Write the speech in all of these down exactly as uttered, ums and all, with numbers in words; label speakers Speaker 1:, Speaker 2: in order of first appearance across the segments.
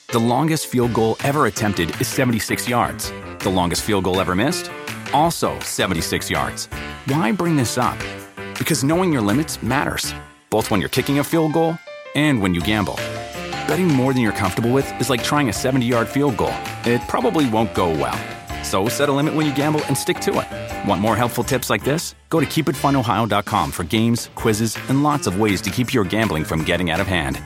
Speaker 1: The longest field goal ever attempted is seventy-six yards. The longest field goal ever missed? Also seventy-six yards. Why bring this up? Because knowing your limits matters, both when you're kicking a field goal and when you gamble. Betting more than you're comfortable with is like trying a seventy-yard field goal. It probably won't go well. So set a limit when you gamble and stick to it. Want more helpful tips like this? Go to keep it fun ohio dot com for games, quizzes, and lots of ways to keep your gambling from getting out of hand.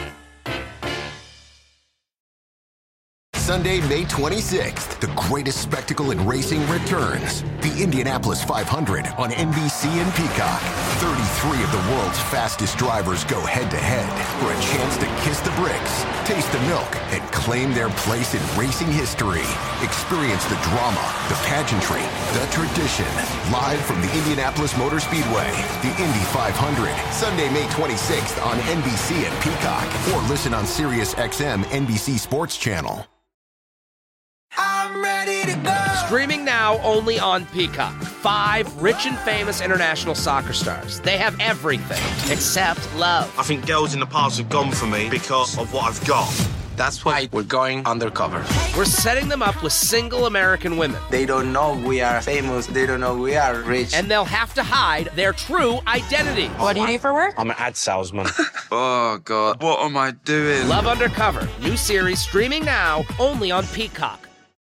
Speaker 2: Sunday, May twenty-sixth, the greatest spectacle in racing returns. The Indianapolis five hundred on N B C and Peacock. thirty-three of the world's fastest drivers go head-to-head for a chance to kiss the bricks, taste the milk, and claim their place in racing history. Experience the drama, the pageantry, the tradition. Live from the Indianapolis Motor Speedway, the Indy five hundred. Sunday, May twenty-sixth on N B C and Peacock. Or listen on Sirius X M N B C Sports Channel.
Speaker 3: I'm ready to go.
Speaker 4: Streaming now only on Peacock. Five rich and famous international soccer stars. They have everything except love.
Speaker 5: I think girls in the past have gone for me because of what I've got.
Speaker 6: That's why we're going undercover.
Speaker 4: We're setting them up with single American women.
Speaker 6: They don't know we are famous. They don't know we are rich.
Speaker 4: And they'll have to hide their true identity.
Speaker 7: What do you do for work?
Speaker 5: I'm an ad salesman.
Speaker 8: Oh, God. What am I doing?
Speaker 4: Love Undercover. New series streaming now only on Peacock.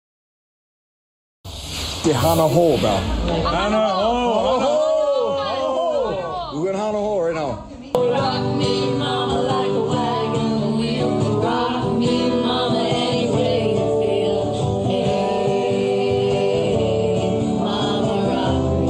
Speaker 9: Det är Hannah Hall about. Hannah Hall! Hannah Hall! We're going Hannah Hall right now. Rock me, mama, like a wagon wheel. Rock me, mama, any way you feel. Hey, mama, rock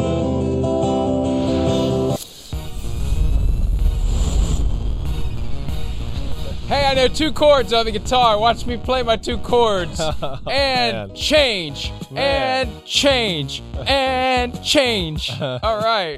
Speaker 9: me.
Speaker 10: Hey, I know two chords on the guitar. Watch me play my two chords.
Speaker 11: Oh,
Speaker 10: and
Speaker 11: man.
Speaker 10: change.
Speaker 11: Man.
Speaker 10: And change. And change. All right.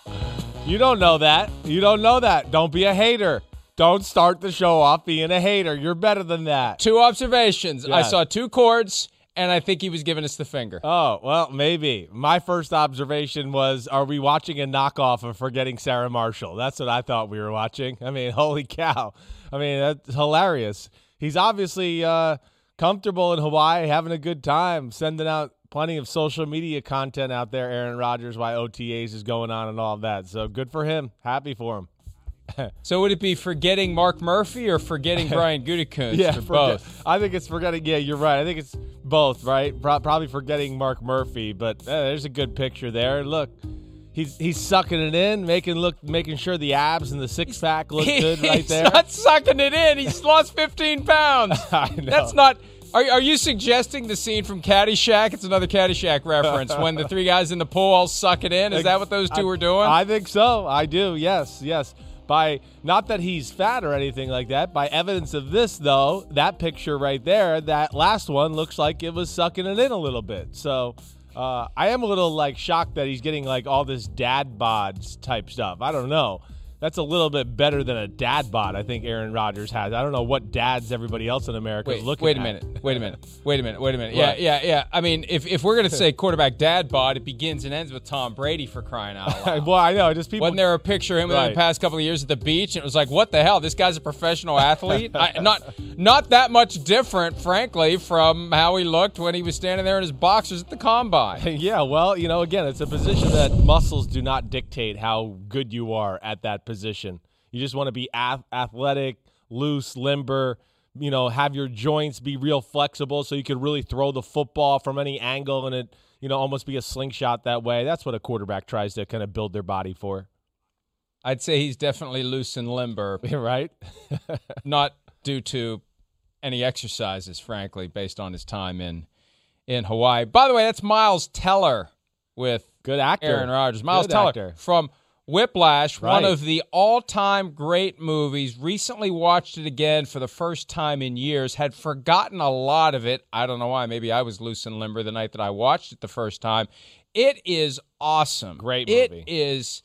Speaker 11: You don't know that. You don't know that. Don't be a hater. Don't start the show off being a hater. You're better than that.
Speaker 10: Two observations.
Speaker 11: Yeah.
Speaker 10: I saw two chords, and I think he was giving us the finger.
Speaker 11: Oh, well, maybe. My first observation was, are we watching a knockoff of Forgetting Sarah Marshall? That's what I thought we were watching. I mean, holy cow. I mean, that's hilarious. He's obviously uh, comfortable in Hawaii, having a good time, sending out plenty of social media content out there, Aaron Rodgers, while O T As is going on and all of that. So good for him. Happy for him.
Speaker 10: So would it be Forgetting Mark Murphy or Forgetting Brian Gutekunst?
Speaker 11: Yeah,
Speaker 10: or
Speaker 11: forget,
Speaker 10: both?
Speaker 11: I think it's forgetting. Yeah, you're right. I think it's both, right? Pro- probably forgetting Mark Murphy, but uh, there's a good picture there. Look, he's he's sucking it in, making look, making sure the abs and the six pack look good right there.
Speaker 10: He's not sucking it in. He's lost fifteen pounds.
Speaker 11: I know.
Speaker 10: That's not. Are, are you suggesting the scene from Caddyshack? It's another Caddyshack reference when the three guys in the pool all suck it in. Is that what those two
Speaker 11: I,
Speaker 10: were doing?
Speaker 11: I think so. I do. Yes, yes. By not that he's fat or anything like that. By evidence of this, though, that picture right there, that last one looks like it was sucking it in a little bit. So uh, I am a little like shocked that he's getting like all this dad bods type stuff. I don't know. That's a little bit better than a dad bod I think Aaron Rodgers has. I don't know what dads everybody else in America
Speaker 10: wait,
Speaker 11: is looking
Speaker 10: wait
Speaker 11: at.
Speaker 10: Wait a minute. Wait a minute. Wait a minute. Wait a minute.
Speaker 11: Right.
Speaker 10: Yeah, yeah, yeah. I mean, if, if we're going to say quarterback dad bod, it begins and ends with Tom Brady for crying out loud.
Speaker 11: Well, I know. Just people.
Speaker 10: Wasn't there a picture of him
Speaker 11: Right.
Speaker 10: in the past couple of years at the beach? And it was like, what the hell? This guy's a professional athlete? I, not not that much different, frankly, from how he looked when he was standing there in his boxers at the combine.
Speaker 11: Yeah, well, you know, again, it's a position that muscles do not dictate how good you are at that position. You just want to be ath- athletic, loose, limber, you know, have your joints be real flexible so you can really throw the football from any angle and it, you know, almost be a slingshot that way. That's what a quarterback tries to kind of build their body for.
Speaker 10: I'd say he's definitely loose and limber.
Speaker 11: Right?
Speaker 10: Not due to any exercises, frankly, based on his time in, in Hawaii. By the way, that's Miles Teller with
Speaker 11: Good actor.
Speaker 10: Aaron Rodgers. Miles
Speaker 11: Good
Speaker 10: Teller
Speaker 11: actor.
Speaker 10: from Whiplash,
Speaker 11: Right.
Speaker 10: one of the all-time great movies. Recently watched it again for the first time in years. Had forgotten a lot of it. I don't know why. Maybe I was loose and limber the night that I watched it the first time. It is awesome.
Speaker 11: Great movie.
Speaker 10: It is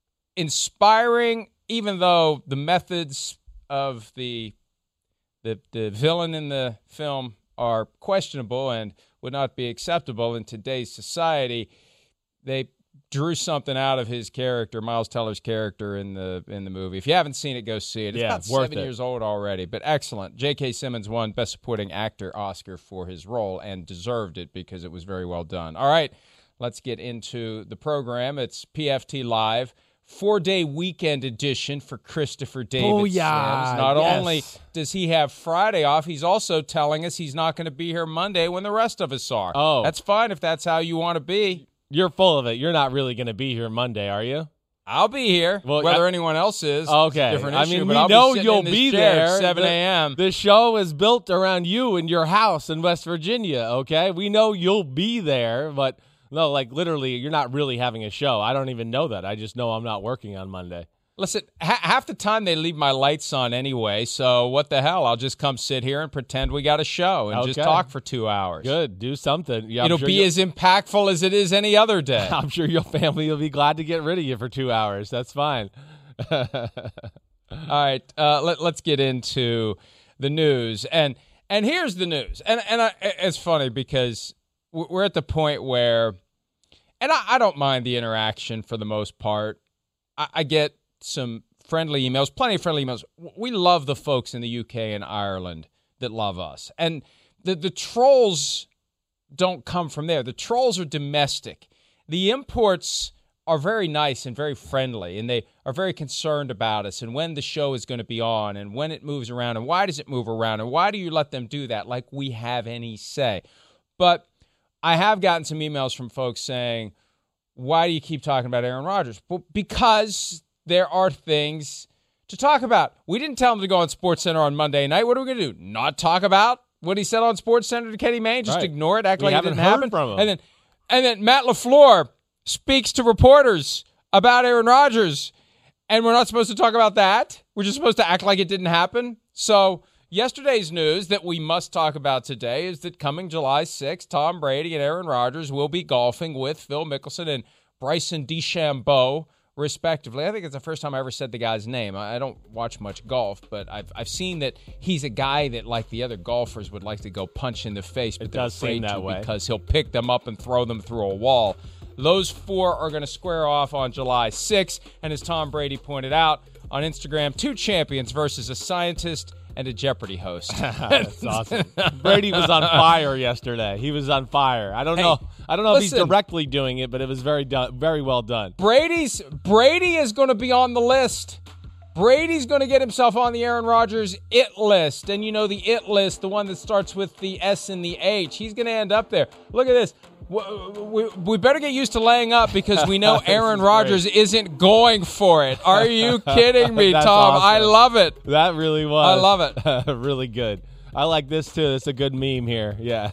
Speaker 10: inspiring, even though the methods of the the the villain in the film are questionable and would not be acceptable in today's society. They drew something out of his character, Miles Teller's character in the in the movie. If you haven't seen it, go see it. It's
Speaker 11: yeah,
Speaker 10: about
Speaker 11: worth
Speaker 10: seven
Speaker 11: it.
Speaker 10: years old already, but excellent. J K. Simmons won Best Supporting Actor Oscar for his role and deserved it because it was very well done. All right, let's get into the program. It's P F T Live, four-day weekend edition for Christopher David
Speaker 11: Oh, yeah.
Speaker 10: Sims. Not
Speaker 11: yes.
Speaker 10: only does he have Friday off, he's also telling us he's not going to be here Monday when the rest of us are.
Speaker 11: Oh.
Speaker 10: That's fine if that's how you want to be.
Speaker 11: You're full of it. You're not really going to be here Monday, are you?
Speaker 10: I'll be here,
Speaker 11: Well,
Speaker 10: whether
Speaker 11: I-
Speaker 10: anyone else is.
Speaker 11: Okay.
Speaker 10: It's a different
Speaker 11: I
Speaker 10: issue,
Speaker 11: mean,
Speaker 10: but
Speaker 11: we
Speaker 10: I'll
Speaker 11: know
Speaker 10: be sitting
Speaker 11: you'll
Speaker 10: in this
Speaker 11: be
Speaker 10: chair
Speaker 11: there.
Speaker 10: at seven
Speaker 11: The-
Speaker 10: a.m.
Speaker 11: The show is built around you and your house in West Virginia, okay? We know you'll be there, but no, like literally, you're not really having a show. I don't even know that. I just know I'm not working on Monday.
Speaker 10: Listen, ha- half the time they leave my lights on anyway, so what the hell? I'll just come sit here and pretend we got a show and just
Speaker 11: Okay.
Speaker 10: talk for two hours.
Speaker 11: Good. Do something. Yeah, I'm
Speaker 10: It'll
Speaker 11: sure
Speaker 10: be
Speaker 11: you'll-
Speaker 10: as impactful as it is any other day.
Speaker 11: I'm sure your family will be glad to get rid of you for two hours. That's fine.
Speaker 10: All right, uh, let, let's get into the news. And and here's the news. And and I, it's funny because we're at the point where, and I, I don't mind the interaction for the most part. I, I get some friendly emails, plenty of friendly emails. We love the folks in the U K and Ireland that love us. And the, the trolls don't come from there. The trolls are domestic. The imports are very nice and very friendly, and they are very concerned about us and when the show is going to be on and when it moves around and why does it move around and why do you let them do that like we have any say. But I have gotten some emails from folks saying, why do you keep talking about Aaron Rodgers? Well, because there are things to talk about. We didn't tell him to go on SportsCenter on Monday night. What are we going to do? Not talk about what he said on SportsCenter to Kenny Mayne? Just
Speaker 11: Right.
Speaker 10: ignore it, act
Speaker 11: We
Speaker 10: like it
Speaker 11: haven't
Speaker 10: didn't
Speaker 11: heard
Speaker 10: happen?
Speaker 11: from him.
Speaker 10: And then, and then Matt LaFleur speaks to reporters about Aaron Rodgers, and we're not supposed to talk about that. We're just supposed to act like it didn't happen. So yesterday's news that we must talk about today is that coming July sixth, Tom Brady and Aaron Rodgers will be golfing with Phil Mickelson and Bryson DeChambeau, respectively. I think it's the first time I ever said the guy's name. I don't watch much golf, but I've I've seen that he's a guy that, like the other golfers, would like to go punch in the face, but
Speaker 11: It
Speaker 10: they're
Speaker 11: does seem
Speaker 10: afraid
Speaker 11: that
Speaker 10: to
Speaker 11: way.
Speaker 10: because he'll pick them up and throw them through a wall. Those four are going to square off on July sixth, and as Tom Brady pointed out on Instagram, two champions versus a scientist and a Jeopardy host.
Speaker 11: That's awesome. Brady was on fire yesterday. He was on fire. I don't
Speaker 10: Hey,
Speaker 11: know. I don't know if he's
Speaker 10: listen.
Speaker 11: directly doing it, but it was very done, very well done.
Speaker 10: Brady's Brady is going to be on the list. Brady's going to get himself on the Aaron Rodgers it list. And you know the it list, the one that starts with the S and the H. He's going to end up there. Look at this. We, we, we better get used to laying up because we know
Speaker 11: This
Speaker 10: Aaron
Speaker 11: is
Speaker 10: Rodgers
Speaker 11: great.
Speaker 10: isn't going for it. Are you kidding me,
Speaker 11: That's
Speaker 10: Tom?
Speaker 11: awesome.
Speaker 10: I love it.
Speaker 11: That really was.
Speaker 10: I love it.
Speaker 11: Really good. I like this too. It's a good meme here. Yeah.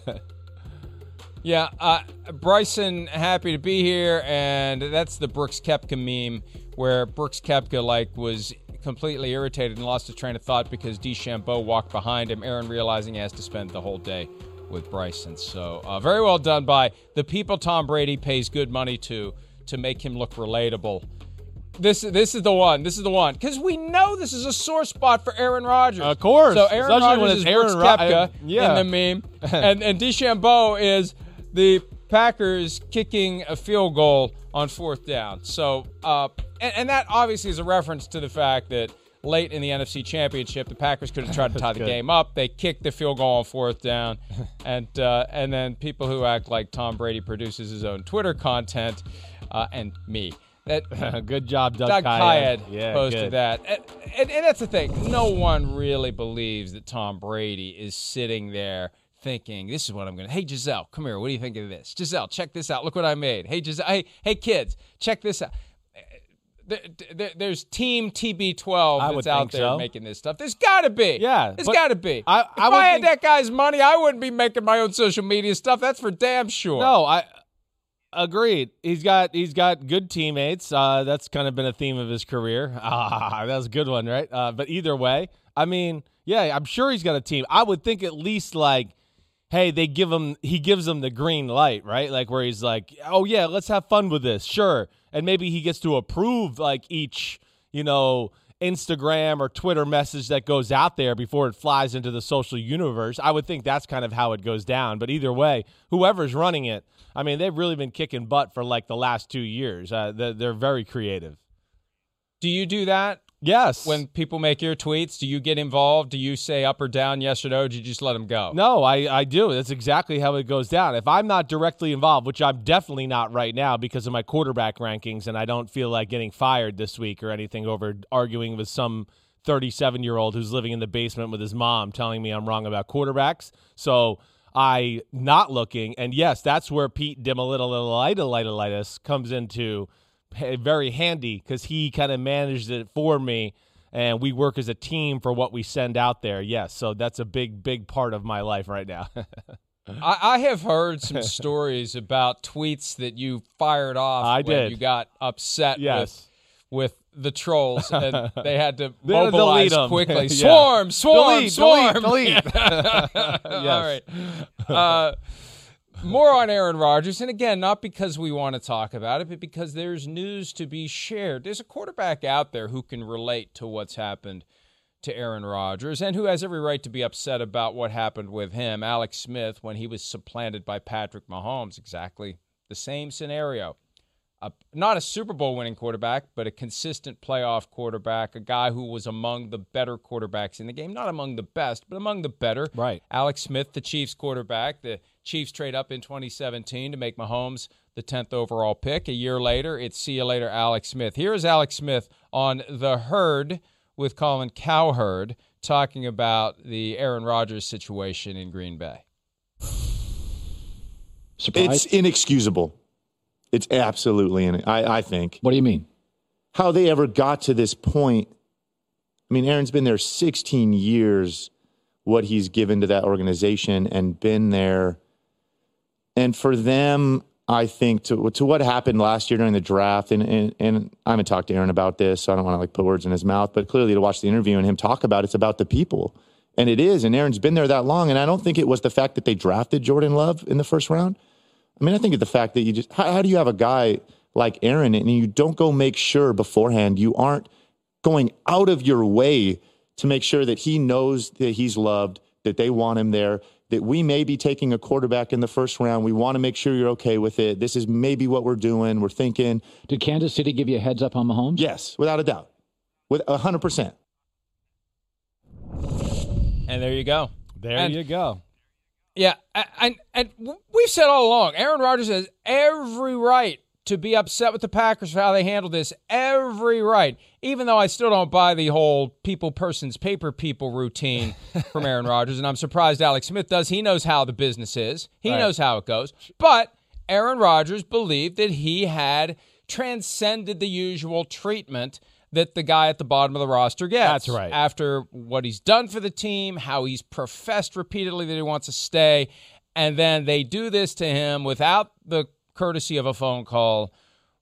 Speaker 10: Yeah, uh, Bryson, happy to be here, and that's the Brooks Koepka meme where Brooks Koepka like was completely irritated and lost his train of thought because DeChambeau walked behind him. Aaron realizing he has to spend the whole day with Bryson. So uh, very well done by the people Tom Brady pays good money to to make him look relatable. This this is the one. This is the one because we know this is a sore spot for Aaron Rodgers.
Speaker 11: Of course,
Speaker 10: So Aaron
Speaker 11: especially when
Speaker 10: Rodgers
Speaker 11: it's
Speaker 10: is
Speaker 11: Aaron
Speaker 10: Brooks
Speaker 11: Ro-
Speaker 10: Koepka
Speaker 11: uh, yeah.
Speaker 10: in the meme, and and DeChambeau is the Packers kicking a field goal on fourth down. So, uh, and, and that obviously is a reference to the fact that late in the N F C Championship, the Packers could have tried to tie the
Speaker 11: good.
Speaker 10: game up. They kicked the field goal on fourth down, and uh, and then people who act like Tom Brady produces his own Twitter content, uh, and me. That
Speaker 11: Good job, Doug,
Speaker 10: Doug
Speaker 11: Kyed.
Speaker 10: Kyed
Speaker 11: Yeah,
Speaker 10: posted
Speaker 11: good.
Speaker 10: that. And, and, and that's the thing. No one really believes that Tom Brady is sitting there thinking, this is what I'm going to... Hey, Giselle, come here. What do you think of this? Giselle, check this out. Look what I made. Hey, Giselle. Hey, hey kids, check this out. There, there, there's Team T B twelve
Speaker 11: I
Speaker 10: that's
Speaker 11: would
Speaker 10: out
Speaker 11: think
Speaker 10: there
Speaker 11: so.
Speaker 10: making this stuff. There's got to be.
Speaker 11: Yeah,
Speaker 10: There's
Speaker 11: but
Speaker 10: got to be.
Speaker 11: I-
Speaker 10: if
Speaker 11: I
Speaker 10: I,
Speaker 11: would
Speaker 10: had
Speaker 11: think-
Speaker 10: that guy's money, I wouldn't be making my own social media stuff. That's for damn sure.
Speaker 11: No, I agreed. He's got he's got good teammates. Uh, that's kind of been a theme of his career. Ah, that was a good one, right? Uh, but either way, I mean, yeah, I'm sure he's got a team. I would think at least like, hey, they give him he gives them the green light, right? Like where he's like, oh yeah, let's have fun with this, sure. And maybe he gets to approve like each, you know, Instagram or Twitter message that goes out there before it flies into the social universe. I would think that's kind of how it goes down. But either way, whoever's running it, I mean, they've really been kicking butt for like the last two years. Uh, they're, they're very creative.
Speaker 10: Do you do that?
Speaker 11: Yes.
Speaker 10: When people make your tweets, do you get involved? Do you say up or down, yes or no? Or do you just let them go?
Speaker 11: No, I, I do. That's exactly how it goes down. If I'm not directly involved, which I'm definitely not right now because of my quarterback rankings, and I don't feel like getting fired this week or anything over arguing with some thirty-seven-year-old who's living in the basement with his mom telling me I'm wrong about quarterbacks. So I not looking. And, yes, that's where Pete Dimalitalitis comes into very handy because he kind of managed it for me, and we work as a team for what we send out there. Yes, so that's a big, big part of my life right now.
Speaker 10: I, I have heard some stories about tweets that you fired off
Speaker 11: I
Speaker 10: when
Speaker 11: did.
Speaker 10: you got upset
Speaker 11: Yes.
Speaker 10: with, with the trolls, and they had to
Speaker 11: They had to
Speaker 10: mobilize
Speaker 11: delete 'em.
Speaker 10: quickly.
Speaker 11: Yeah.
Speaker 10: Swarm, swarm,
Speaker 11: Delete,
Speaker 10: swarm.
Speaker 11: delete, delete.
Speaker 10: All right. Uh, More on Aaron Rodgers, and again, not because we want to talk about it, but because there's news to be shared. There's a quarterback out there who can relate to what's happened to Aaron Rodgers and who has every right to be upset about what happened with him. Alex Smith, when he was supplanted by Patrick Mahomes, exactly the same scenario. A, not a Super Bowl winning quarterback, but a consistent playoff quarterback, a guy who was among the better quarterbacks in the game. Not among the best, but among the better.
Speaker 11: Right.
Speaker 10: Alex Smith, the Chiefs quarterback. The Chiefs trade up in twenty seventeen to make Mahomes the tenth overall pick. A year later, it's see you later, Alex Smith. Here is Alex Smith on The Herd with Colin Cowherd talking about the Aaron Rodgers situation in Green Bay.
Speaker 7: Surprise? It's inexcusable. It's absolutely in it, I, I think.
Speaker 9: What do you mean?
Speaker 7: How they ever got to this point. I mean, Aaron's been there sixteen years, what he's given to that organization and been there. And for them, I think, to to what happened last year during the draft, and, and, and I haven't talked to Aaron about this, so I don't want to like put words in his mouth, but clearly to watch the interview and him talk about it, it's about the people. And it is, and Aaron's been there that long, and I don't think it was the fact that they drafted Jordan Love in the first round. I mean, I think it's the fact that you just, how, how do you have a guy like Aaron and you don't go make sure beforehand, you aren't going out of your way to make sure that he knows that he's loved, that they want him there, that we may be taking a quarterback in the first round. We want to make sure you're okay with it. This is maybe what we're doing. We're thinking.
Speaker 9: Did Kansas City give you a heads up on Mahomes?
Speaker 7: Yes, without a doubt. With one hundred percent.
Speaker 10: And there you go.
Speaker 11: There
Speaker 10: and,
Speaker 11: you go.
Speaker 10: Yeah, and, and we've said all along, Aaron Rodgers has every right to be upset with the Packers for how they handled this. Every right. Even though I still don't buy the whole people, persons, paper people routine from Aaron Rodgers, and I'm surprised Alex Smith does. He knows how the business is. He right. knows how it goes. But Aaron Rodgers believed that he had transcended the usual treatment that the guy at the bottom of the roster gets.
Speaker 11: That's right.
Speaker 10: After what he's done for the team, how he's professed repeatedly that he wants to stay, and then they do this to him without the courtesy of a phone call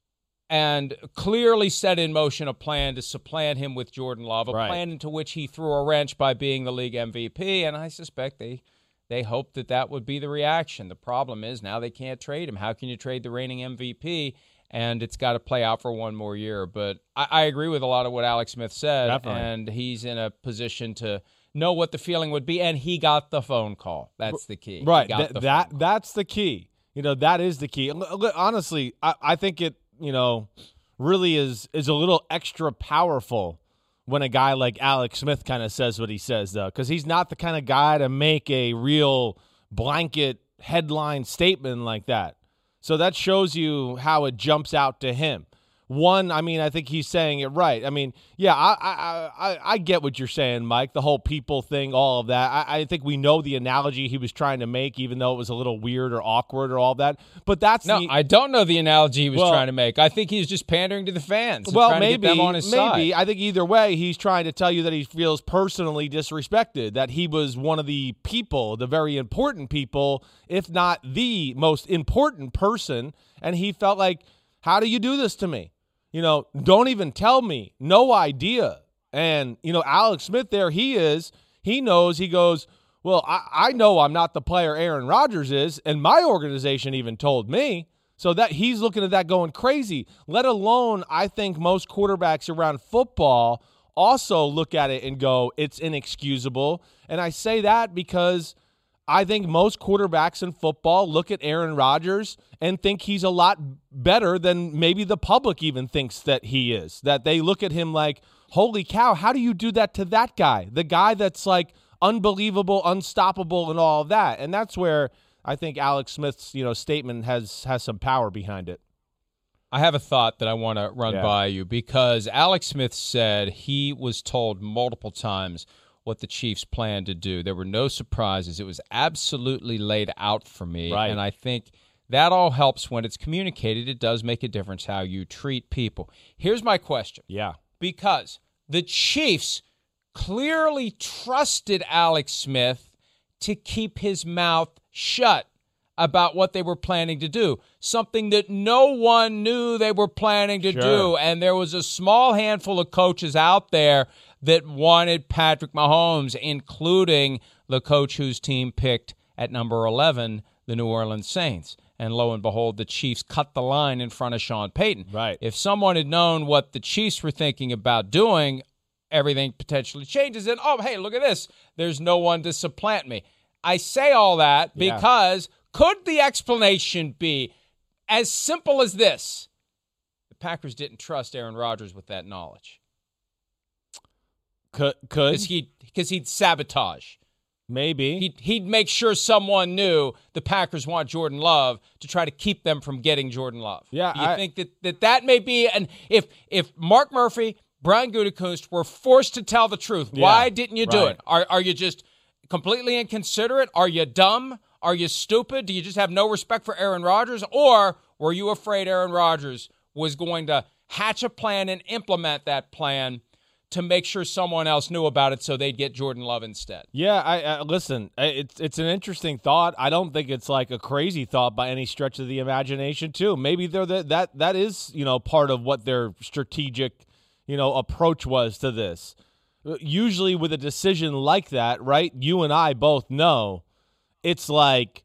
Speaker 10: and clearly set in motion a plan to supplant him with Jordan Love, a
Speaker 11: right.
Speaker 10: plan into which he threw a wrench by being the league M V P, and I suspect they they hoped that that would be the reaction. The problem is now they can't trade him. How can you trade the reigning M V P? And it's got to play out for one more year. But I, I agree with a lot of what Alex Smith said,
Speaker 11: Definitely.
Speaker 10: And he's in a position to know what the feeling would be, and he got the phone call. That's the key.
Speaker 11: Right,
Speaker 10: Th-
Speaker 11: that that's the key. You know, that is the key. Honestly, I, I think it, you know, really is is a little extra powerful when a guy like Alex Smith kind of says what he says, though, because he's not the kind of guy to make a real blanket headline statement like that. So that shows you how it jumps out to him. One, I mean, I think he's saying it right. I mean, yeah, I I I, I get what you're saying, Mike, the whole people thing, all of that. I, I think we know the analogy he was trying to make, even though it was a little weird or awkward or all that. But that's
Speaker 10: No,
Speaker 11: the,
Speaker 10: I don't know the analogy he was
Speaker 11: well,
Speaker 10: trying to make. I think he's just pandering to the fans.
Speaker 11: Well,
Speaker 10: trying
Speaker 11: maybe,
Speaker 10: to get them on his
Speaker 11: maybe.
Speaker 10: side.
Speaker 11: I think either way, he's trying to tell you that he feels personally disrespected, that he was one of the people, the very important people, if not the most important person, and he felt like, how do you do this to me? You know, don't even tell me. No idea. And, you know, Alex Smith there, he is. He knows. He goes, well, I, I know I'm not the player Aaron Rodgers is, and my organization even told me. So that he's looking at that going crazy, let alone I think most quarterbacks around football also look at it and go, it's inexcusable. And I say that because I think most quarterbacks in football look at Aaron Rodgers and think he's a lot better than maybe the public even thinks that he is. That they look at him like, holy cow, how do you do that to that guy? The guy that's like unbelievable, unstoppable, and all of that. And that's where I think Alex Smith's, you know, statement has has some power behind it.
Speaker 10: I have a thought that I want to run
Speaker 11: yeah.
Speaker 10: by you because Alex Smith said he was told multiple times what the Chiefs planned to do. There were no surprises. It was absolutely laid out for me.
Speaker 11: Right.
Speaker 10: And I think that all helps when it's communicated. It does make a difference how you treat people. Here's my question.
Speaker 11: Yeah.
Speaker 10: Because the Chiefs clearly trusted Alex Smith to keep his mouth shut about what they were planning to do, something that no one knew they were planning to
Speaker 11: Sure.
Speaker 10: do. And there was a small handful of coaches out there that wanted Patrick Mahomes, including the coach whose team picked at number eleven, the New Orleans Saints. And lo and behold, the Chiefs cut the line in front of Sean Payton.
Speaker 11: Right.
Speaker 10: If someone had known what the Chiefs were thinking about doing, everything potentially changes. And, oh, hey, look at this. There's no one to supplant me. I say all that
Speaker 11: Yeah.
Speaker 10: because could the explanation be as simple as this? The Packers didn't trust Aaron Rodgers with that knowledge.
Speaker 11: Could could
Speaker 10: Because he'd, because he'd sabotage.
Speaker 11: maybe
Speaker 10: He'd, he'd make sure someone knew the Packers want Jordan Love to try to keep them from getting Jordan Love.
Speaker 11: Yeah,
Speaker 10: Do you
Speaker 11: I-
Speaker 10: think that, that that may be, and if if Mark Murphy, Brian Gutekunst were forced to tell the truth,
Speaker 11: Yeah,
Speaker 10: why didn't you do
Speaker 11: right.
Speaker 10: it? Are are you just completely inconsiderate? Are you dumb? Are you stupid? Do you just have no respect for Aaron Rodgers? Or were you afraid Aaron Rodgers was going to hatch a plan and implement that plan to make sure someone else knew about it so they'd get Jordan Love instead?
Speaker 11: Yeah, I, I listen. I- It's it's an interesting thought. I don't think it's like a crazy thought by any stretch of the imagination. Too, maybe they're the, that that is you know part of what their strategic you know approach was to this. Usually, with a decision like that, right? You and I both know it's like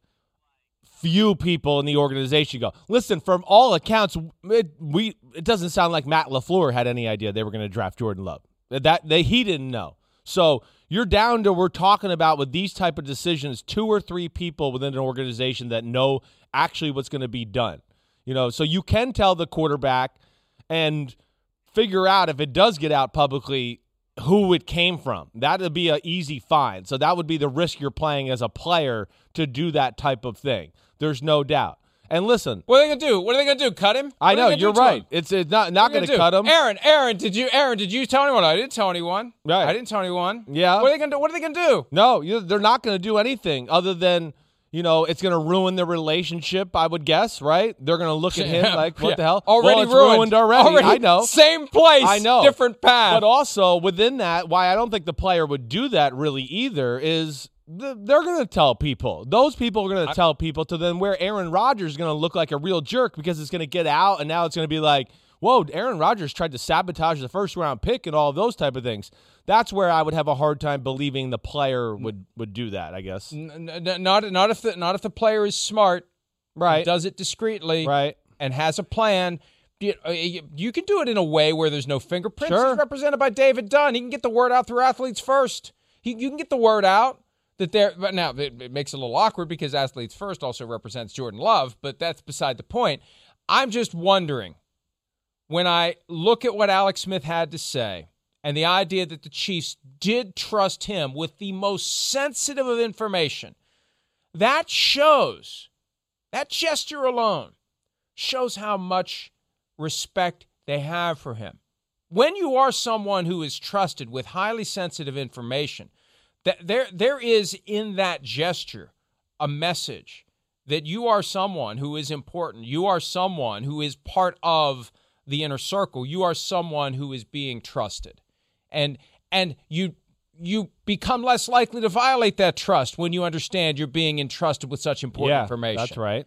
Speaker 11: few people in the organization go, listen. From all accounts, it, we it doesn't sound like Matt LaFleur had any idea they were going to draft Jordan Love. That they he didn't know. So you're down to we're talking about with these type of decisions, two or three people within an organization that know actually what's going to be done. You know, so you can tell the quarterback and figure out if it does get out publicly who it came from. That would be an easy find. So that would be the risk you're playing as a player to do that type of thing. There's no doubt. And listen,
Speaker 10: What are they gonna do? What are they gonna do? Cut him?
Speaker 11: I
Speaker 10: What are
Speaker 11: know
Speaker 10: they gonna
Speaker 11: you're
Speaker 10: do to
Speaker 11: right.
Speaker 10: him?
Speaker 11: It's, it's not
Speaker 10: What
Speaker 11: not
Speaker 10: are they
Speaker 11: going to
Speaker 10: do?
Speaker 11: cut him.
Speaker 10: Aaron, Aaron, did you? Aaron, did you tell anyone? I didn't tell anyone.
Speaker 11: Right.
Speaker 10: I didn't tell anyone.
Speaker 11: Yeah.
Speaker 10: What are they gonna do? What are they gonna do?
Speaker 11: No, you, they're not going to do anything other than, you know, it's going to ruin the relationship, I would guess, right? They're going to look at him like, what
Speaker 10: Yeah.
Speaker 11: the hell?
Speaker 10: Already
Speaker 11: well, it's
Speaker 10: ruined.
Speaker 11: ruined already.
Speaker 10: Already.
Speaker 11: I know.
Speaker 10: Same place.
Speaker 11: I know.
Speaker 10: Different path.
Speaker 11: But also within that, why I don't think the player would do that really either is th- they're going to tell people. Those people are going to tell people to then where Aaron Rodgers is going to look like a real jerk because it's going to get out and now it's going to be like, whoa, Aaron Rodgers tried to sabotage the first round pick and all of those type of things. That's where I would have a hard time believing the player would, would do that, I guess.
Speaker 10: N- n- not not if the not if the player is smart,
Speaker 11: Right.
Speaker 10: does it discreetly,
Speaker 11: Right.
Speaker 10: and has a plan. You, uh, you you can do it in a way where there's no fingerprints.
Speaker 11: Sure.
Speaker 10: He's represented by David Dunn. He can get the word out through Athletes First. He, you can get the word out that they're. But now it, it makes it a little awkward because Athletes First also represents Jordan Love. But that's beside the point. I'm just wondering when I look at what Alex Smith had to say. And the idea that the Chiefs did trust him with the most sensitive of information, that shows, that gesture alone shows how much respect they have for him. When you are someone who is trusted with highly sensitive information, that there there is in that gesture a message that you are someone who is important. You are someone who is part of the inner circle. You are someone who is being trusted. And and you you become less likely to violate that trust when you understand you're being entrusted with such important
Speaker 11: Yeah,
Speaker 10: information.
Speaker 11: that's right.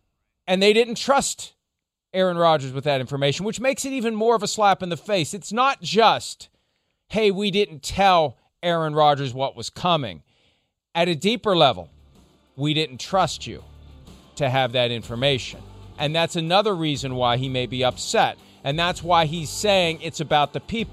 Speaker 10: And they didn't trust Aaron Rodgers with that information, which makes it even more of a slap in the face. It's not just, hey, we didn't tell Aaron Rodgers what was coming. At a deeper level, we didn't trust you to have that information. And that's another reason why he may be upset. And that's why he's saying it's about the people.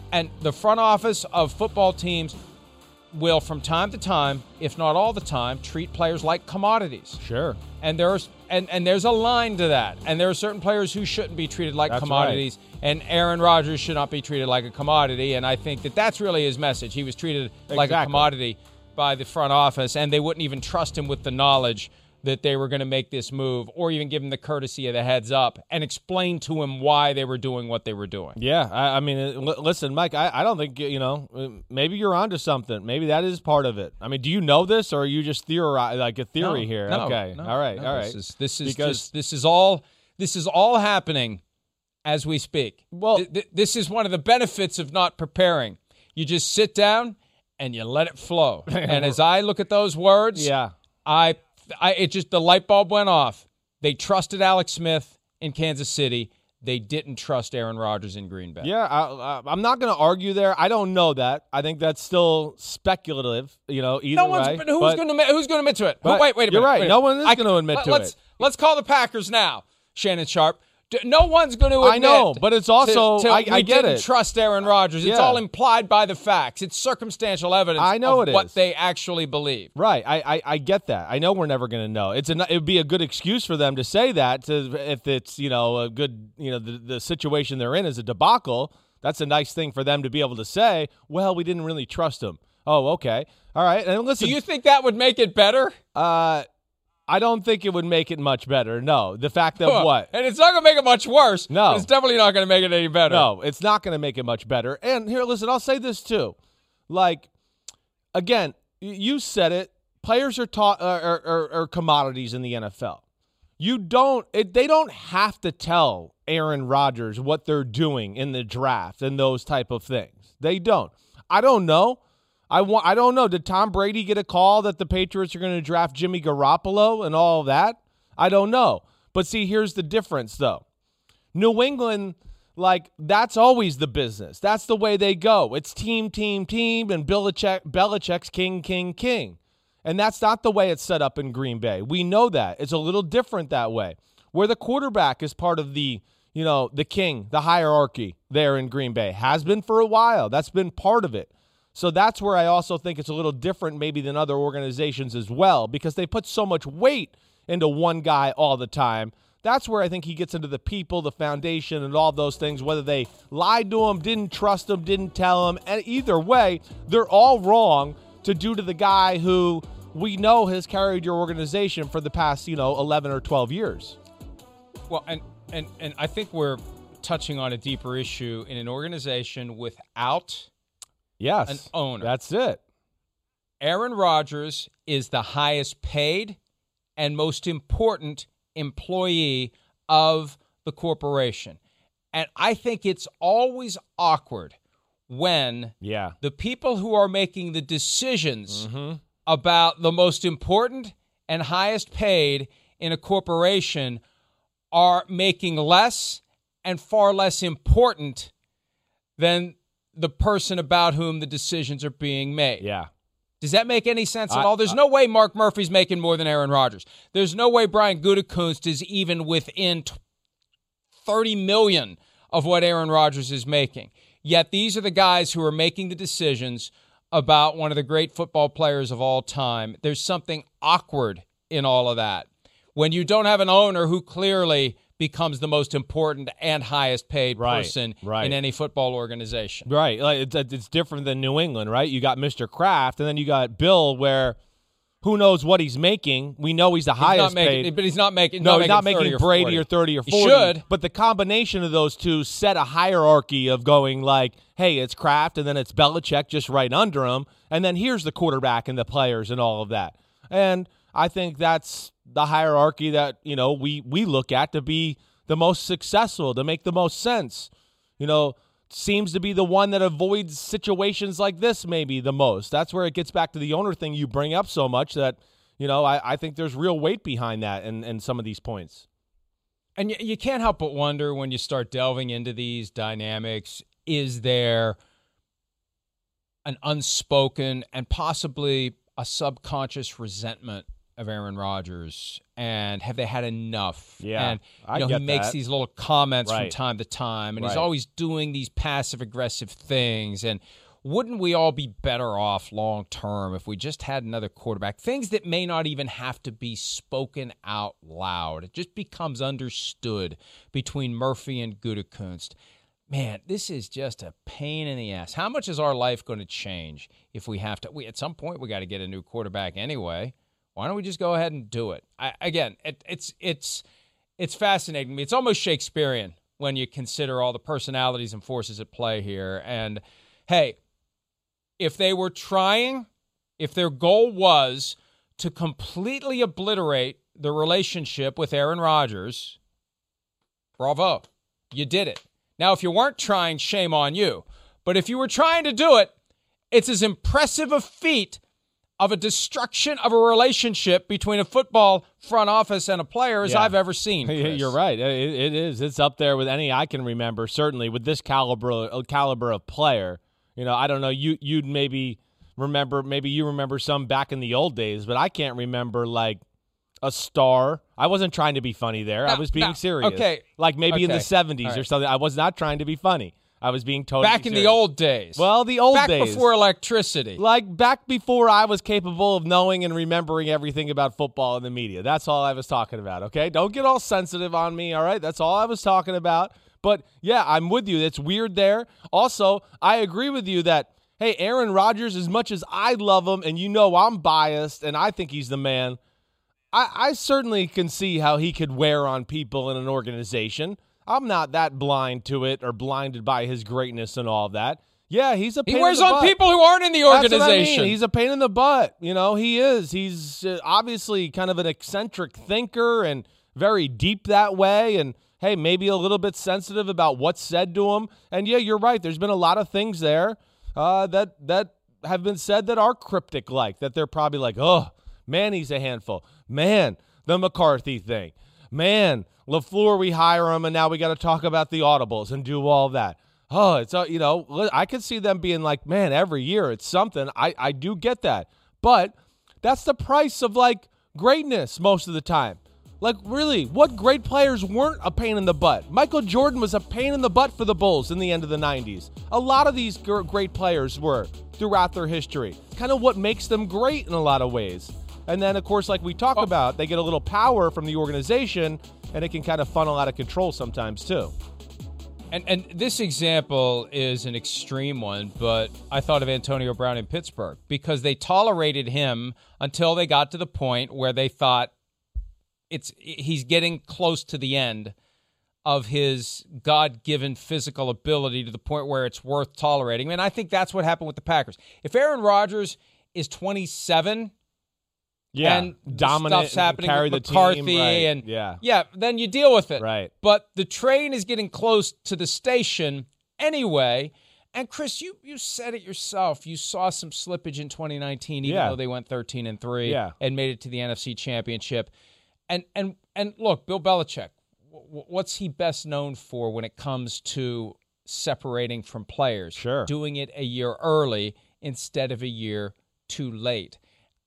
Speaker 10: and the front office of football teams will, from time to time, if not all the time, treat players like commodities.
Speaker 11: Sure.
Speaker 10: And there's and, and there's a line to that. And there are certain players who shouldn't be treated like
Speaker 11: That's
Speaker 10: commodities. Right. And Aaron Rodgers should not be treated like a commodity. And I think that that's really his message. He was treated
Speaker 11: Exactly.
Speaker 10: like a commodity by the front office, and they wouldn't even trust him with the knowledge that they were going to make this move, or even give him the courtesy of the heads up and explain to him why they were doing what they were doing.
Speaker 11: Yeah, I, I mean, l- listen, Mike, I, I don't think, you know, maybe you're onto something. Maybe that is part of it. I mean, do you know this, or are you just theorizing, like a theory
Speaker 10: no,
Speaker 11: here?
Speaker 10: No,
Speaker 11: okay,
Speaker 10: no,
Speaker 11: all right,
Speaker 10: no,
Speaker 11: all right.
Speaker 10: This is, this is
Speaker 11: because,
Speaker 10: just, this is all this is all happening as we speak.
Speaker 11: Well,
Speaker 10: th- th- this is one of the benefits of not preparing. You just sit down and you let it flow. And as I look at those words,
Speaker 11: yeah,
Speaker 10: I. I, it just, the light bulb went off. They trusted Alex Smith in Kansas City. They didn't trust Aaron Rodgers in Green Bay.
Speaker 11: Yeah, I, I, I'm not going to argue there. I don't know that. I think that's still speculative, you know, either
Speaker 10: no one's,
Speaker 11: way.
Speaker 10: But who's going to who's going to admit to it?
Speaker 11: But
Speaker 10: wait, wait a minute.
Speaker 11: You're right.
Speaker 10: Wait
Speaker 11: no one is going to admit
Speaker 10: let,
Speaker 11: to
Speaker 10: let's,
Speaker 11: it.
Speaker 10: Let's call the Packers now, Shannon Sharp. D- No one's going to admit.
Speaker 11: I know, but it's also,
Speaker 10: to, to
Speaker 11: I, I
Speaker 10: we
Speaker 11: get
Speaker 10: didn't
Speaker 11: it.
Speaker 10: trust Aaron Rodgers. It's
Speaker 11: Yeah.
Speaker 10: all implied by the facts. It's circumstantial evidence
Speaker 11: I know
Speaker 10: of
Speaker 11: it
Speaker 10: what
Speaker 11: is.
Speaker 10: they actually believe.
Speaker 11: Right. I, I, I get that. I know we're never going to know. It's a, it would be a good excuse for them to say that to, if it's, you know, a good, you know, the, the situation they're in is a debacle. That's a nice thing for them to be able to say, well, we didn't really trust him. Oh, okay. All right. And listen.
Speaker 10: Do you think that would make it better?
Speaker 11: Uh, I don't think it would make it much better. No. The fact that what?
Speaker 10: And it's not going to make it much worse.
Speaker 11: No.
Speaker 10: But it's definitely not going to make it any better.
Speaker 11: No, it's not going to make it much better. And here, listen, I'll say this too. Like, again, y- you said it. Players are taught uh, are, are, are commodities in the N F L. You don't. It, they don't have to tell Aaron Rodgers what they're doing in the draft and those type of things. They don't. I don't know. I want. I don't know. Did Tom Brady get a call that the Patriots are going to draft Jimmy Garoppolo and all of that? I don't know. But see, here's the difference, though. New England, like, that's always the business. That's the way they go. It's team, team, team, and Belichick, Belichick's king, king, king. And that's not the way it's set up in Green Bay. We know that. It's a little different that way, where the quarterback is part of the, you know, the king, the hierarchy there in Green Bay. Has been for a while. That's been part of it. So that's where I also think it's a little different maybe than other organizations as well, because they put so much weight into one guy all the time. That's where I think he gets into the people, the foundation, and all those things, whether they lied to him, didn't trust him, didn't tell him. And either way, they're all wrong to do to the guy who we know has carried your organization for the past, you know, eleven or twelve years.
Speaker 10: Well, and, and, and I think we're touching on a deeper issue in an organization without
Speaker 11: yes,
Speaker 10: an owner.
Speaker 11: That's it.
Speaker 10: Aaron Rodgers is the highest paid and most important employee of the corporation. And I think it's always awkward when
Speaker 11: yeah.
Speaker 10: the people who are making the decisions
Speaker 11: mm-hmm.
Speaker 10: about the most important and highest paid in a corporation are making less and far less important than the person about whom the decisions are being made.
Speaker 11: Yeah.
Speaker 10: Does that make any sense at
Speaker 11: I,
Speaker 10: all? There's
Speaker 11: I,
Speaker 10: no way Mark Murphy's making more than Aaron Rodgers. There's no way Brian Gutekunst is even within thirty million dollars of what Aaron Rodgers is making. Yet these are the guys who are making the decisions about one of the great football players of all time. There's something awkward in all of that. When you don't have an owner who clearly becomes the most important and highest paid
Speaker 11: right,
Speaker 10: person
Speaker 11: right.
Speaker 10: in any football organization.
Speaker 11: Right. Like it's, it's different than New England, right? You got Mister Kraft, and then you got Bill, where who knows what he's making. We know he's the
Speaker 10: he's
Speaker 11: highest
Speaker 10: not making,
Speaker 11: paid.
Speaker 10: But he's not making
Speaker 11: No,
Speaker 10: not
Speaker 11: he's not
Speaker 10: making,
Speaker 11: making
Speaker 10: or
Speaker 11: Brady
Speaker 10: forty.
Speaker 11: or thirty or forty.
Speaker 10: He should.
Speaker 11: But the combination of those two set a hierarchy of going like, hey, it's Kraft, and then it's Belichick just right under him. And then here's the quarterback and the players and all of that. And I think that's the hierarchy that, you know, we, we look at to be the most successful, to make the most sense. You know, seems to be the one that avoids situations like this maybe the most. That's where it gets back to the owner thing you bring up so much that, you know, I, I think there's real weight behind that in, in some of these points.
Speaker 10: And you, you can't help but wonder when you start delving into these dynamics, is there an unspoken and possibly a subconscious resentment of Aaron Rodgers, and have they had enough?
Speaker 11: Yeah,
Speaker 10: and you
Speaker 11: I
Speaker 10: know,
Speaker 11: get
Speaker 10: he makes
Speaker 11: that.
Speaker 10: these little comments
Speaker 11: Right.
Speaker 10: from time to time, and he's
Speaker 11: Right.
Speaker 10: always doing these passive-aggressive things. And wouldn't we all be better off long-term if we just had another quarterback? Things that may not even have to be spoken out loud. It just becomes understood between Murphy and Gutekunst. Man, this is just a pain in the ass. How much is our life going to change if we have to? We, at some point, we got to get a new quarterback anyway. Why don't we just go ahead and do it? I, again, it, it's it's it's fascinating to me. It's almost Shakespearean when you consider all the personalities and forces at play here. And hey, if they were trying, if their goal was to completely obliterate the relationship with Aaron Rodgers, bravo, you did it. Now, if you weren't trying, shame on you. But if you were trying to do it, it's as impressive a feat of a destruction of a relationship between a football front office and a player as
Speaker 11: Yeah.
Speaker 10: I've ever seen. Chris.
Speaker 11: You're right. It, it is. It's up there with any I can remember, certainly with this caliber, caliber of player. You know, I don't know, you, you'd maybe remember, maybe you remember some back in the old days, but I can't remember, like, a star. I wasn't trying to be funny there.
Speaker 10: No,
Speaker 11: I was being
Speaker 10: no,
Speaker 11: serious.
Speaker 10: okay.
Speaker 11: Like maybe in the
Speaker 10: Okay.
Speaker 11: seventies
Speaker 10: All
Speaker 11: or
Speaker 10: right.
Speaker 11: something. I was not trying to be funny. I was being totally
Speaker 10: Back in the
Speaker 11: serious.
Speaker 10: old days.
Speaker 11: Well, the old
Speaker 10: Back
Speaker 11: days.
Speaker 10: before electricity.
Speaker 11: Like back before I was capable of knowing and remembering everything about football and the media. That's all I was talking about, okay? Don't get all sensitive on me, all right? That's all I was talking about. But, yeah, I'm with you. It's weird there. Also, I agree with you that, hey, Aaron Rodgers, as much as I love him, and you know I'm biased and I think he's the man, I, I certainly can see how he could wear on people in an organization. I'm not that blind to it or blinded by his greatness and all of that. Yeah, he's a pain
Speaker 10: He wears
Speaker 11: in the
Speaker 10: on
Speaker 11: butt.
Speaker 10: people who aren't in the
Speaker 11: That's what I
Speaker 10: organization.
Speaker 11: mean. He's a pain in the butt. You know, he is. He's uh, obviously kind of an eccentric thinker and very deep that way. And, hey, maybe a little bit sensitive about what's said to him. And, yeah, you're right. There's been a lot of things there uh, that that have been said that are cryptic-like, that they're probably like, oh, man, he's a handful. Man, the McCarthy thing. Man, LaFleur, we hire him, and now we got to talk about the audibles and do all that. Oh, it's, uh, you know, I could see them being like, man, every year it's something. I, I do get that. But that's the price of, like, greatness most of the time. Like, really, what great players weren't a pain in the butt? Michael Jordan was a pain in the butt for the Bulls in the end of the nineties. A lot of these gr- great players were throughout their history. Kind of what makes them great in a lot of ways. And then, of course, like we talk about, they get a little power from the organization, and it can kind of funnel out of control sometimes, too.
Speaker 10: And and this example is an extreme one, but I thought of Antonio Brown in Pittsburgh because they tolerated him until they got to the point where they thought it's he's getting close to the end of his God-given physical ability to the point where it's worth tolerating. And I think that's what happened with the Packers. If Aaron Rodgers is twenty-seven,
Speaker 11: Yeah,
Speaker 10: and
Speaker 11: dominant,
Speaker 10: stuff's happening
Speaker 11: carry
Speaker 10: with
Speaker 11: the
Speaker 10: McCarthy,
Speaker 11: team, right.
Speaker 10: and
Speaker 11: yeah,
Speaker 10: yeah, then you deal with it.
Speaker 11: Right.
Speaker 10: But the train is getting close to the station anyway. And Chris, you you said it yourself. You saw some slippage in twenty nineteen, even
Speaker 11: Yeah.
Speaker 10: though they went thirteen and three
Speaker 11: Yeah.
Speaker 10: and made it to the N F C Championship. And and and look, Bill Belichick, w- what's he best known for when it comes to separating from players?
Speaker 11: Sure.
Speaker 10: Doing it a year early instead of a year too late.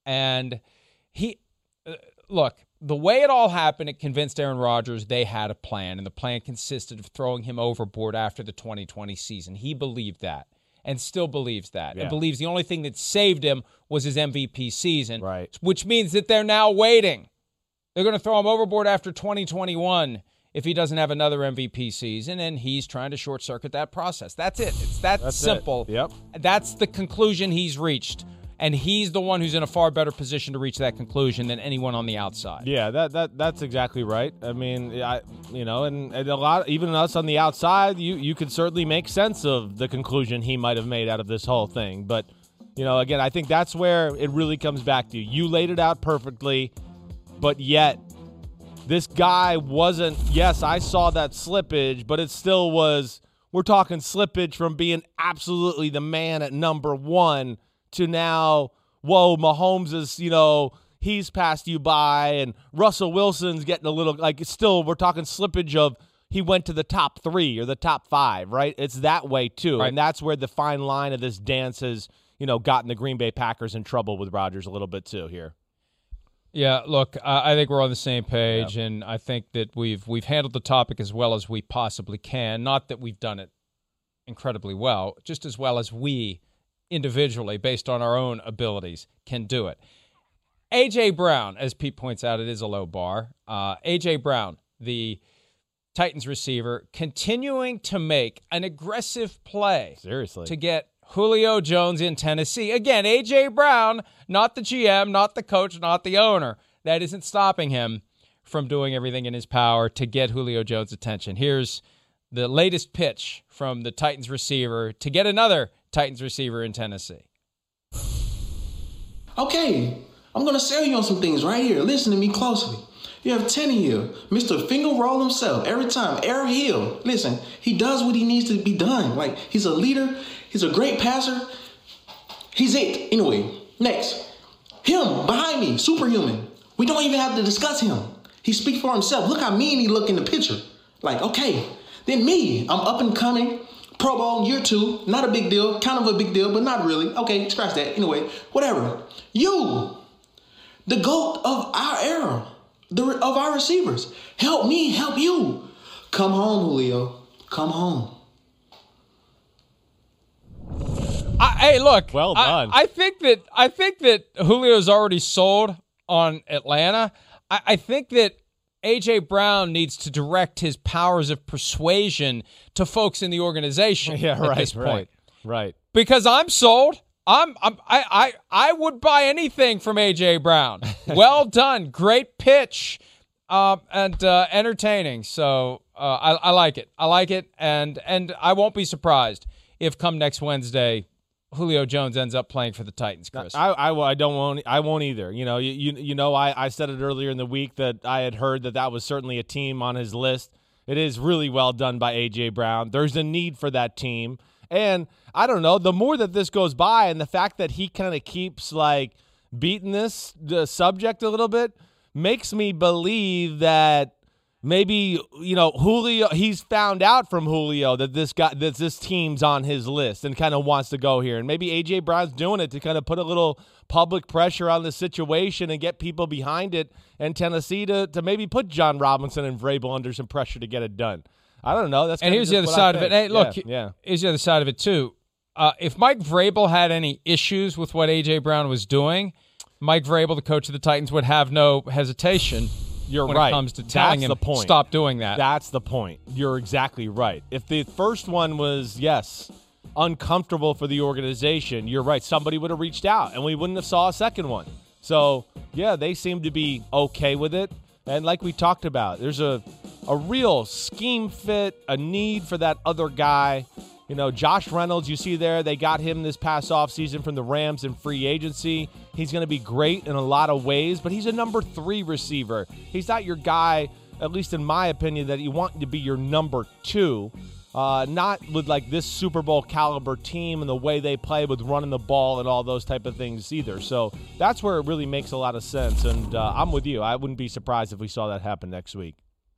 Speaker 10: And he, uh, look, the way it all happened, it convinced Aaron Rodgers they had a plan, and the plan consisted of throwing him overboard after the twenty twenty season. He believed that and still believes that
Speaker 11: Yeah.
Speaker 10: and believes the only thing that saved him was his M V P season,
Speaker 11: Right.
Speaker 10: which means that they're now waiting. They're going to throw him overboard after twenty twenty-one if he doesn't have another M V P season, and he's trying to short-circuit that process. That's it. It's that
Speaker 11: That's
Speaker 10: simple.
Speaker 11: it. Yep.
Speaker 10: That's the conclusion he's reached. And he's the one who's in a far better position to reach that conclusion than anyone on the outside.
Speaker 11: Yeah, that that that's exactly right. I mean, I you know, and, and a lot, even us on the outside, you you could certainly make sense of the conclusion he might have made out of this whole thing. But you know, again, I think that's where it really comes back to. You laid it out perfectly, but yet this guy wasn't. Yes, I saw that slippage, but it still was. We're talking slippage from being absolutely the man at number one to now, whoa, Mahomes is, you know, he's passed you by, and Russell Wilson's getting a little, like, still, we're talking slippage of he went to the top three or the top five, right? It's that way, too.
Speaker 10: Right.
Speaker 11: And that's where the fine line of this dance has, you know, gotten the Green Bay Packers in trouble with Rodgers a little bit, too, here.
Speaker 10: Yeah, look, uh, I think we're on the same page, yep. and I think that we've we've handled the topic as well as we possibly can. Not that we've done it incredibly well, just as well as we individually, based on our own abilities, can do it. A J. Brown, as Pete points out, it is a low bar. Uh, A J. Brown, the Titans receiver, continuing to make an aggressive play
Speaker 11: Seriously.
Speaker 10: to get Julio Jones in Tennessee. Again, A J. Brown, not the G M, not the coach, not the owner. That isn't stopping him from doing everything in his power to get Julio Jones' attention. Here's the latest pitch from the Titans receiver to get another Titans receiver in Tennessee.
Speaker 12: Okay, I'm going to sell you on some things right here. Listen to me closely. You have Tenny here, Mister Finger Roll himself. Every time, Aaron Hill. Listen, he does what he needs to be done. Like, he's a leader. He's a great passer. He's it. Anyway, next. Him, behind me, superhuman. We don't even have to discuss him. He speaks for himself. Look how mean he look in the picture. Like, okay. Then me, I'm up and coming. Pro Bowl year two. Not a big deal. Kind of a big deal, but not really. Okay, scratch that. Anyway, whatever. You, the GOAT of our era. The, of our receivers. Help me, help you. Come home, Julio. Come home.
Speaker 10: I, hey, look.
Speaker 11: Well done.
Speaker 10: I, I think that I think that Julio's already sold on Atlanta. I, I think that A J. Brown needs to direct his powers of persuasion to folks in the organization.
Speaker 11: Yeah,
Speaker 10: at
Speaker 11: right,
Speaker 10: this point.
Speaker 11: right, right.
Speaker 10: Because I'm sold. I'm, I'm I, I I would buy anything from A J. Brown. Well done, great pitch, uh, and uh, entertaining. So uh, I, I like it. I like it, and and I won't be surprised if come next Wednesday, Julio Jones ends up playing for the Titans. Chris,
Speaker 11: I I, I don't want I won't either. You know you you, you know I, I said it earlier in the week that I had heard that that was certainly a team on his list. It is really well done by A J. Brown. There's a need for that team. And I don't know, the more that this goes by and the fact that he kind of keeps like beating this the subject a little bit makes me believe that maybe, you know, Julio, he's found out from Julio that this guy, that this team's on his list and kind of wants to go here. And maybe A J. Brown's doing it to kind of put a little public pressure on the situation and get people behind it, and Tennessee to, to maybe put John Robinson and Vrabel under some pressure to get it done. I don't know. That's
Speaker 10: and here's the other side of it. Hey, look,
Speaker 11: yeah, yeah.
Speaker 10: here's the other side of it too. Uh, if Mike Vrabel had any issues with what A J. Brown was doing, Mike Vrabel, the coach of the Titans, would have no hesitation.
Speaker 11: You're
Speaker 10: when
Speaker 11: right.
Speaker 10: it comes to telling
Speaker 11: That's
Speaker 10: him
Speaker 11: the point.
Speaker 10: Stop doing that.
Speaker 11: That's the point. You're exactly right. If the first one was yes, uncomfortable for the organization, you're right. Somebody would have reached out, and we wouldn't have saw a second one. So yeah, they seem to be okay with it. And like we talked about, there's a a real scheme fit, a need for that other guy. You know, Josh Reynolds, you see there, they got him this past offseason from the Rams in free agency. He's going to be great in a lot of ways, but he's a number three receiver. He's not your guy, at least in my opinion, that you want to be your number two. Uh, not with like this Super Bowl caliber team and the way they play with running the ball and all those type of things either. So that's where it really makes a lot of sense. And uh, I'm with you. I wouldn't be surprised if we saw that happen next week.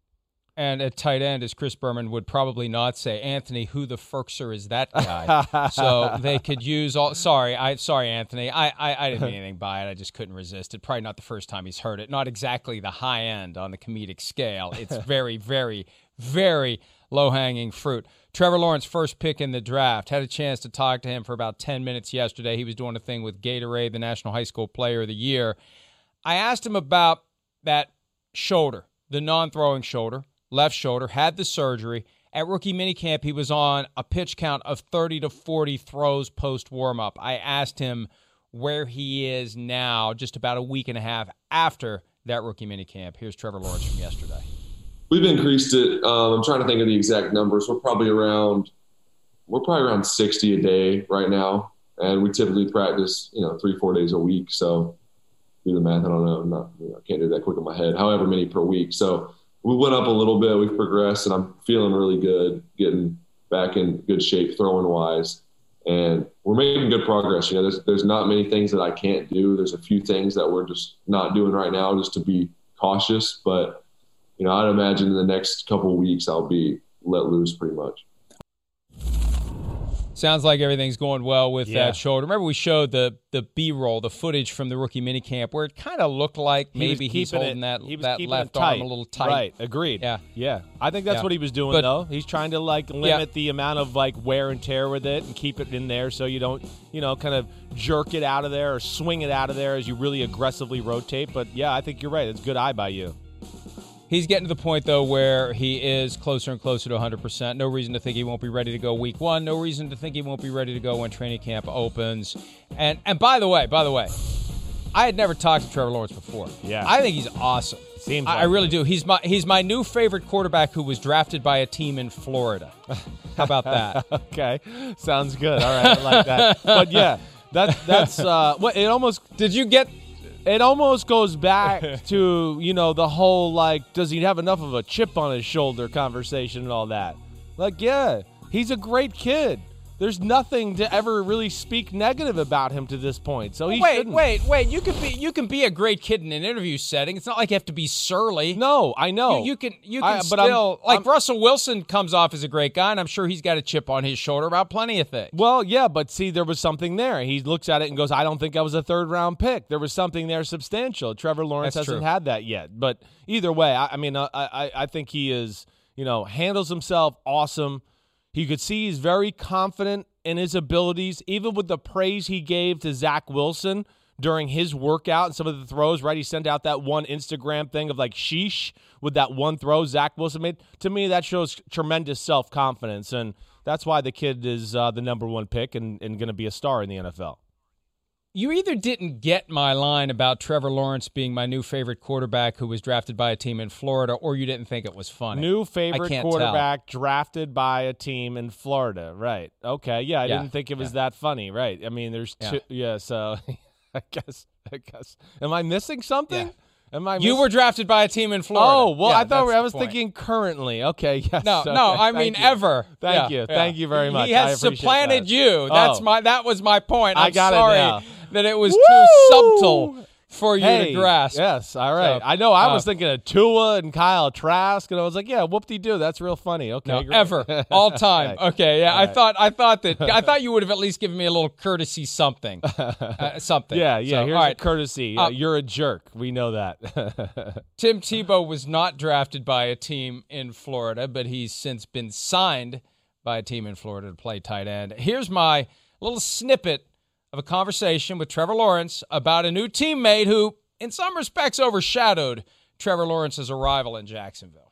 Speaker 10: And at tight end, as Chris Berman would probably not say, Anthony, who the Ferkser is that guy? So they could use all. Sorry, I sorry, Anthony. I, I I didn't mean anything by it. I just couldn't resist it. Probably not the first time he's heard it. Not exactly the high end on the comedic scale. It's very, very, very low-hanging fruit. Trevor Lawrence, first pick in the draft. Had a chance to talk to him for about ten minutes yesterday. He was doing a thing with Gatorade, the National High School Player of the Year. I asked him about that shoulder, the non-throwing shoulder. Left shoulder, had the surgery. At rookie minicamp, he was on a pitch count of thirty to forty throws post-warm-up. I asked him where he is now, just about a week and a half after that rookie minicamp. Here's Trevor Lawrence from yesterday.
Speaker 13: We've increased it. Um, I'm trying to think of the exact numbers. We're probably around we're probably around sixty a day right now, and we typically practice, you know, three, four days a week. So do the math. I don't know. I'm not, you know, I can't do that quick in my head. However many per week. So we went up a little bit. We've progressed, and I'm feeling really good, getting back in good shape throwing wise, and we're making good progress. You know, there's there's not many things that I can't do. There's a few things that we're just not doing right now, just to be cautious. But you know, I'd imagine in the next couple of weeks I'll be let loose pretty much.
Speaker 10: Sounds like everything's going well with
Speaker 11: Yeah.
Speaker 10: that shoulder. Remember, we showed the the B-roll, the footage from the rookie minicamp, where it kind of looked like
Speaker 11: He was
Speaker 10: maybe he's
Speaker 11: keeping
Speaker 10: holding
Speaker 11: it-
Speaker 10: that,
Speaker 11: he was
Speaker 10: that
Speaker 11: keeping
Speaker 10: left
Speaker 11: it
Speaker 10: arm
Speaker 11: tight.
Speaker 10: a little tight.
Speaker 11: Right, agreed.
Speaker 10: Yeah.
Speaker 11: Yeah. I think that's
Speaker 10: Yeah.
Speaker 11: what he was doing,
Speaker 10: But-
Speaker 11: though. He's trying to, like, limit the amount of, like, wear and tear with it and keep it in there so you don't, you know, kind of jerk it out of there or swing it out of there as you really aggressively rotate. But, yeah, I think you're right. It's good eye by you.
Speaker 10: He's getting to the point, though, where he is closer and closer to one hundred percent. No reason to think he won't be ready to go week one. No reason to think he won't be ready to go when training camp opens. And and by the way, by the way, I had never talked to Trevor Lawrence before.
Speaker 11: Yeah.
Speaker 10: I think he's awesome.
Speaker 11: Seems
Speaker 10: I,
Speaker 11: like
Speaker 10: I really
Speaker 11: it.
Speaker 10: do. He's my he's my new favorite quarterback who was drafted by a team in Florida. How about that?
Speaker 11: Okay. Sounds good. All right. I like that. But, yeah, that that's uh, – what it almost –
Speaker 10: Did you get –
Speaker 11: It almost goes back to, you know, the whole, like, does he have enough of a chip on his shoulder conversation and all that. Like, yeah, he's a great kid. There's nothing to ever really speak negative about him to this point. So he
Speaker 10: wait,
Speaker 11: shouldn't.
Speaker 10: wait, wait. You can be you can be a great kid in an interview setting. It's not like you have to be surly.
Speaker 11: No, I know.
Speaker 10: You, you can you can
Speaker 11: I- but I'm-
Speaker 10: still like
Speaker 11: I'm-
Speaker 10: Russell Wilson comes off as a great guy, and I'm sure he's got a chip on his shoulder about plenty of things.
Speaker 11: Well, yeah, but see, there was something there. He looks at it and goes, I don't think I was a third-round pick. There was something there substantial. Trevor Lawrence
Speaker 10: That's
Speaker 11: hasn't
Speaker 10: true.
Speaker 11: had that yet. But either way, I, I mean, I, I, I think he is, you know, handles himself awesome. You could see he's very confident in his abilities, even with the praise he gave to Zach Wilson during his workout and some of the throws, right? He sent out that one Instagram thing of like sheesh with that one throw Zach Wilson made. To me, that shows tremendous self-confidence, and that's why the kid is uh, the number one pick and, and going to be a star in the N F L.
Speaker 10: You either didn't get my line about Trevor Lawrence being my new favorite quarterback who was drafted by a team in Florida, or you didn't think it was funny.
Speaker 11: New
Speaker 10: I
Speaker 11: favorite
Speaker 10: can't
Speaker 11: quarterback drafted by a team in Florida. Right. Okay. Yeah, I
Speaker 10: Yeah.
Speaker 11: didn't think it was
Speaker 10: Yeah.
Speaker 11: that funny. Right. I mean, there's
Speaker 10: Yeah.
Speaker 11: two. Yeah. So I guess. I guess. Am I missing something?
Speaker 10: Yeah.
Speaker 11: Am I?
Speaker 10: You
Speaker 11: miss-
Speaker 10: were drafted by a team in Florida.
Speaker 11: Oh well,
Speaker 10: Yeah,
Speaker 11: I thought
Speaker 10: that's
Speaker 11: I
Speaker 10: the
Speaker 11: was
Speaker 10: point.
Speaker 11: thinking currently. Okay. Yes.
Speaker 10: No,
Speaker 11: okay,
Speaker 10: no, I
Speaker 11: thank
Speaker 10: mean
Speaker 11: you.
Speaker 10: ever.
Speaker 11: Thank
Speaker 10: Yeah,
Speaker 11: you.
Speaker 10: yeah.
Speaker 11: Thank you very much.
Speaker 10: He
Speaker 11: I
Speaker 10: has
Speaker 11: appreciate
Speaker 10: supplanted
Speaker 11: that.
Speaker 10: you. That's
Speaker 11: Oh.
Speaker 10: my. That was my point.
Speaker 11: I
Speaker 10: I'm
Speaker 11: got it
Speaker 10: sorry
Speaker 11: now.
Speaker 10: that it was
Speaker 11: Woo!
Speaker 10: too subtle for you
Speaker 11: Hey,
Speaker 10: to grasp.
Speaker 11: yes, all right.
Speaker 10: So,
Speaker 11: I know. I
Speaker 10: uh,
Speaker 11: was thinking of Tua and Kyle Trask, and I was like, "Yeah, whoop-de-doo, that's real funny." Okay,
Speaker 10: No,
Speaker 11: great.
Speaker 10: ever, all time.
Speaker 11: Okay.
Speaker 10: Okay, yeah.
Speaker 11: All
Speaker 10: I
Speaker 11: right.
Speaker 10: thought, I thought that, I thought you would have at least given me a little courtesy, something, uh, something.
Speaker 11: Yeah, yeah.
Speaker 10: So,
Speaker 11: Here's
Speaker 10: all
Speaker 11: a
Speaker 10: right.
Speaker 11: courtesy.
Speaker 10: Uh,
Speaker 11: Uh, you're a jerk. We know that.
Speaker 10: Tim Tebow was not drafted by a team in Florida, but he's since been signed by a team in Florida to play tight end. Here's my little snippet of a conversation with Trevor Lawrence about a new teammate who, in some respects, overshadowed Trevor Lawrence's arrival in Jacksonville.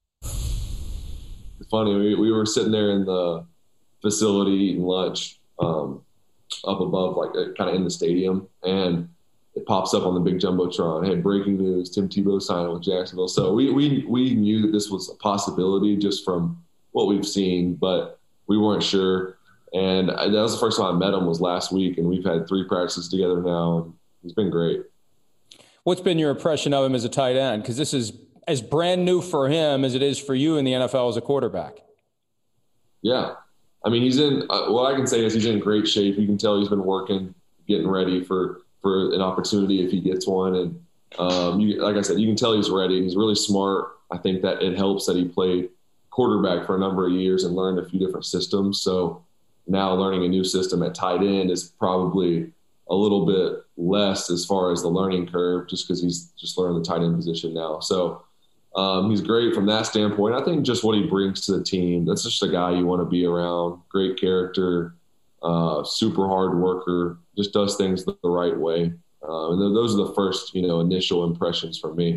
Speaker 13: Funny, we, we were sitting there in the facility eating lunch um, up above, like kind of in the stadium, and it pops up on the big jumbotron. Hey, breaking news: Tim Tebow signing with Jacksonville. So we we we knew that this was a possibility just from what we've seen, but we weren't sure. And I, that was the first time I met him was last week, and we've had three practices together now, and he's been great.
Speaker 14: What's been your impression of him as a tight end? Because this is as brand new for him as it is for you in the N F L as a quarterback.
Speaker 13: Yeah. I mean, he's in uh, – what I can say is he's in great shape. You can tell he's been working, getting ready for, for an opportunity if he gets one. And um, you, like I said, you can tell he's ready. He's really smart. I think that it helps that he played quarterback for a number of years and learned a few different systems. So now learning a new system at tight end is probably a little bit less as far as the learning curve just because he's just learning the tight end position now. So um, he's great from that standpoint. I think just what he brings to the team, that's just a guy you want to be around. Great character, uh, super hard worker, just does things the right way. Uh, and those are the first, you know, initial impressions from me.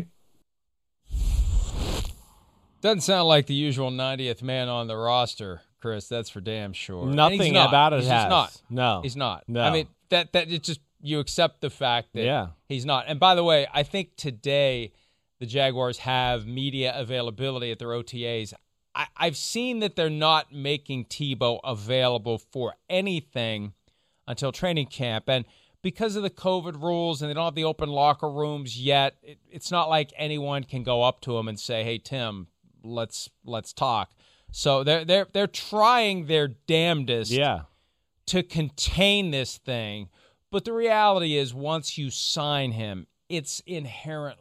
Speaker 10: Doesn't sound like the usual ninetieth man on the roster, Chris. That's for damn sure. And
Speaker 11: Nothing
Speaker 10: he's not.
Speaker 11: about it
Speaker 10: he's
Speaker 11: has.
Speaker 10: Just not.
Speaker 11: No.
Speaker 10: He's not.
Speaker 11: No.
Speaker 10: I mean, that that it's just you accept the fact that
Speaker 11: Yeah.
Speaker 10: he's not. And by the way, I think today the Jaguars have media availability at their O T As. I, I've seen that they're not making Tebow available for anything until training camp. And because of the COVID rules and they don't have the open locker rooms yet, it, it's not like anyone can go up to him and say, "Hey, Tim, let's let's talk." So they're they're they're trying their damnedest
Speaker 11: Yeah.
Speaker 10: to contain this thing. But the reality is once you sign him, it's inherently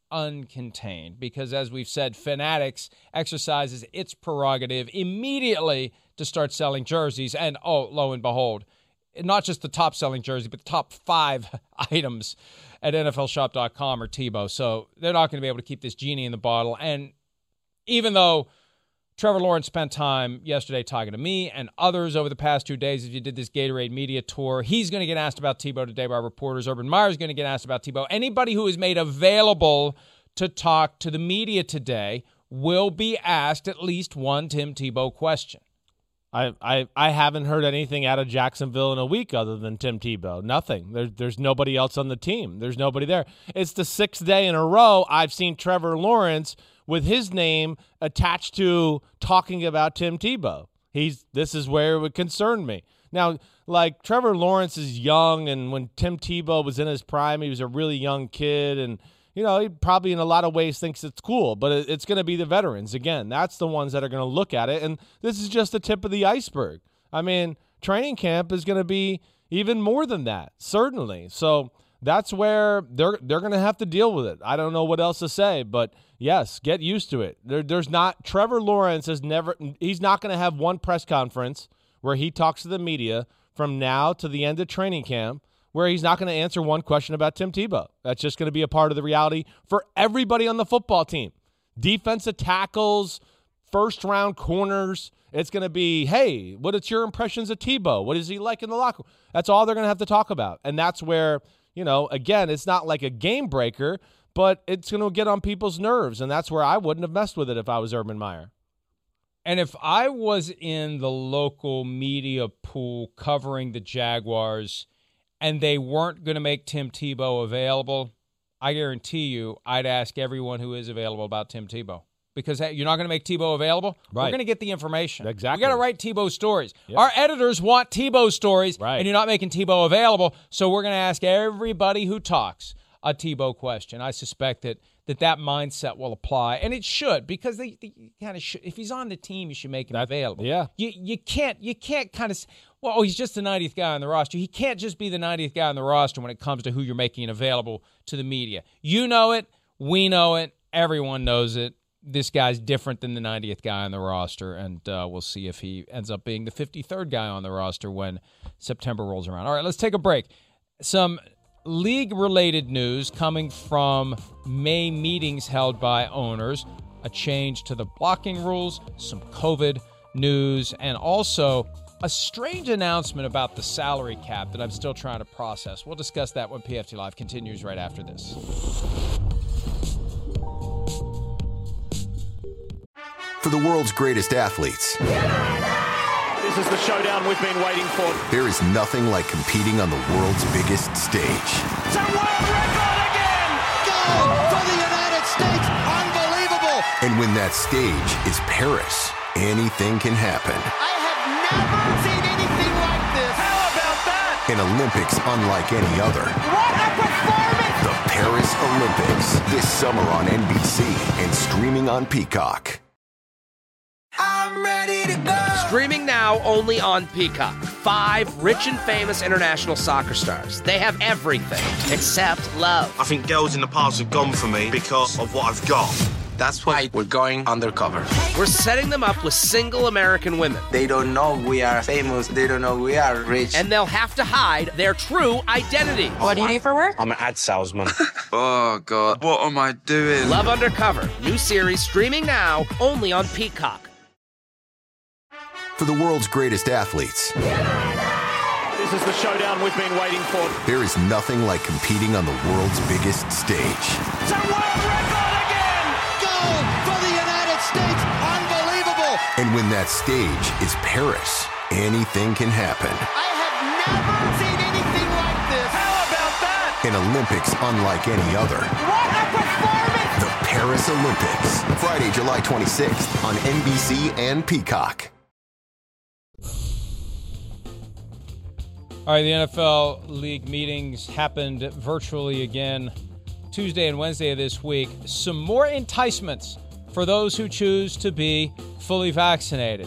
Speaker 10: uncontained because, as we've said, Fanatics exercises its prerogative immediately to start selling jerseys. And, oh, lo and behold, not just the top-selling jersey, but the top five items at N F L shop dot com or Tebow. So they're not going to be able to keep this genie in the bottle. And even though Trevor Lawrence spent time yesterday talking to me and others over the past two days as he did this Gatorade media tour, he's going to get asked about Tebow today by reporters. Urban Meyer is going to get asked about Tebow. Anybody who is made available to talk to the media today will be asked at least one Tim Tebow question.
Speaker 11: I, I I haven't heard anything out of Jacksonville in a week other than Tim Tebow. Nothing. There, there's nobody else on the team. There's nobody there. It's the sixth day in a row I've seen Trevor Lawrence with his name attached to talking about Tim Tebow. He's this is where it would concern me. Now, like, Trevor Lawrence is young, and when Tim Tebow was in his prime, he was a really young kid, and you know, he probably in a lot of ways thinks it's cool, but it's going to be the veterans. Again, that's the ones that are going to look at it, and this is just the tip of the iceberg. I mean, training camp is going to be even more than that, certainly. So that's where they're they're going to have to deal with it. I don't know what else to say, but yes, get used to it. There, there's not Trevor Lawrence is never he's not going to have one press conference where he talks to the media from now to the end of training camp where he's not going to answer one question about Tim Tebow. That's just going to be a part of the reality for everybody on the football team. Defensive tackles, first-round corners. It's going to be, hey, what is your impressions of Tebow? What is he like in the locker room? That's all they're going to have to talk about. And that's where, you know, again, it's not like a game breaker, but it's going to get on people's nerves. And that's where I wouldn't have messed with it if I was Urban Meyer.
Speaker 10: And if I was in the local media pool covering the Jaguars and they weren't going to make Tim Tebow available, I guarantee you I'd ask everyone who is available about Tim Tebow. Because, hey, you're not going to make Tebow available?
Speaker 11: Right.
Speaker 10: We're going to get the information.
Speaker 11: Exactly.
Speaker 10: We got to write Tebow stories.
Speaker 11: Yep.
Speaker 10: Our editors want Tebow stories,
Speaker 11: right.
Speaker 10: And you're not making Tebow available, so we're going to ask everybody who talks a Tebow question. I suspect that that, that mindset will apply, and it should, because they, they kind of should. If he's on the team, you should make him that, available.
Speaker 11: Yeah.
Speaker 10: You you can't you can't kind of well, oh, he's just the ninetieth guy on the roster. He can't just be the ninetieth guy on the roster when it comes to who you're making available to the media. You know it, we know it, everyone knows it. This guy's different than the ninetieth guy on the roster, and uh, we'll see if he ends up being the fifty-third guy on the roster when September rolls around. All right, let's take a break. Some league-related news coming from May meetings held by owners, a change to the blocking rules, some COVID news, and also a strange announcement about the salary cap that I'm still trying to process. We'll discuss that when P F T Live continues right after this.
Speaker 2: For the world's greatest athletes,
Speaker 15: this is the showdown we've been waiting for.
Speaker 2: There is nothing like competing on the world's biggest stage.
Speaker 15: It's a world record again!
Speaker 3: Gold for the United States! Unbelievable!
Speaker 2: And when that stage is Paris, anything can happen.
Speaker 3: I have never seen anything like this!
Speaker 15: How about that?
Speaker 2: An Olympics unlike any other.
Speaker 3: What a performance!
Speaker 2: The Paris Olympics, this summer on N B C and streaming on Peacock.
Speaker 3: I'm ready to go.
Speaker 4: Streaming now only on Peacock. Five rich and famous international soccer stars. They have everything except love.
Speaker 5: I think girls in the past have gone for me because of what I've got.
Speaker 6: That's why we're going undercover.
Speaker 4: We're setting them up with single American women.
Speaker 6: They don't know we are famous. They don't know we are rich.
Speaker 4: And they'll have to hide their true identity.
Speaker 16: What do you do for work?
Speaker 5: I'm an ad salesman.
Speaker 8: Oh, God. What am I doing?
Speaker 4: Love Undercover. New series streaming now only on Peacock.
Speaker 2: For the world's greatest athletes,
Speaker 15: This is the showdown we've been waiting for.
Speaker 2: there is nothing like competing on the world's biggest stage.
Speaker 15: It's a world record again!
Speaker 3: Gold for the United States! Unbelievable!
Speaker 2: And when that stage is Paris, anything can happen.
Speaker 3: I have never seen anything like this!
Speaker 15: How about that?
Speaker 2: An Olympics unlike any other.
Speaker 3: What a performance!
Speaker 2: The Paris Olympics, Friday, July twenty-sixth on N B C and Peacock.
Speaker 10: All right, the N F L league meetings happened virtually again Tuesday and Wednesday of this week. Some more enticements for those who choose to be fully vaccinated.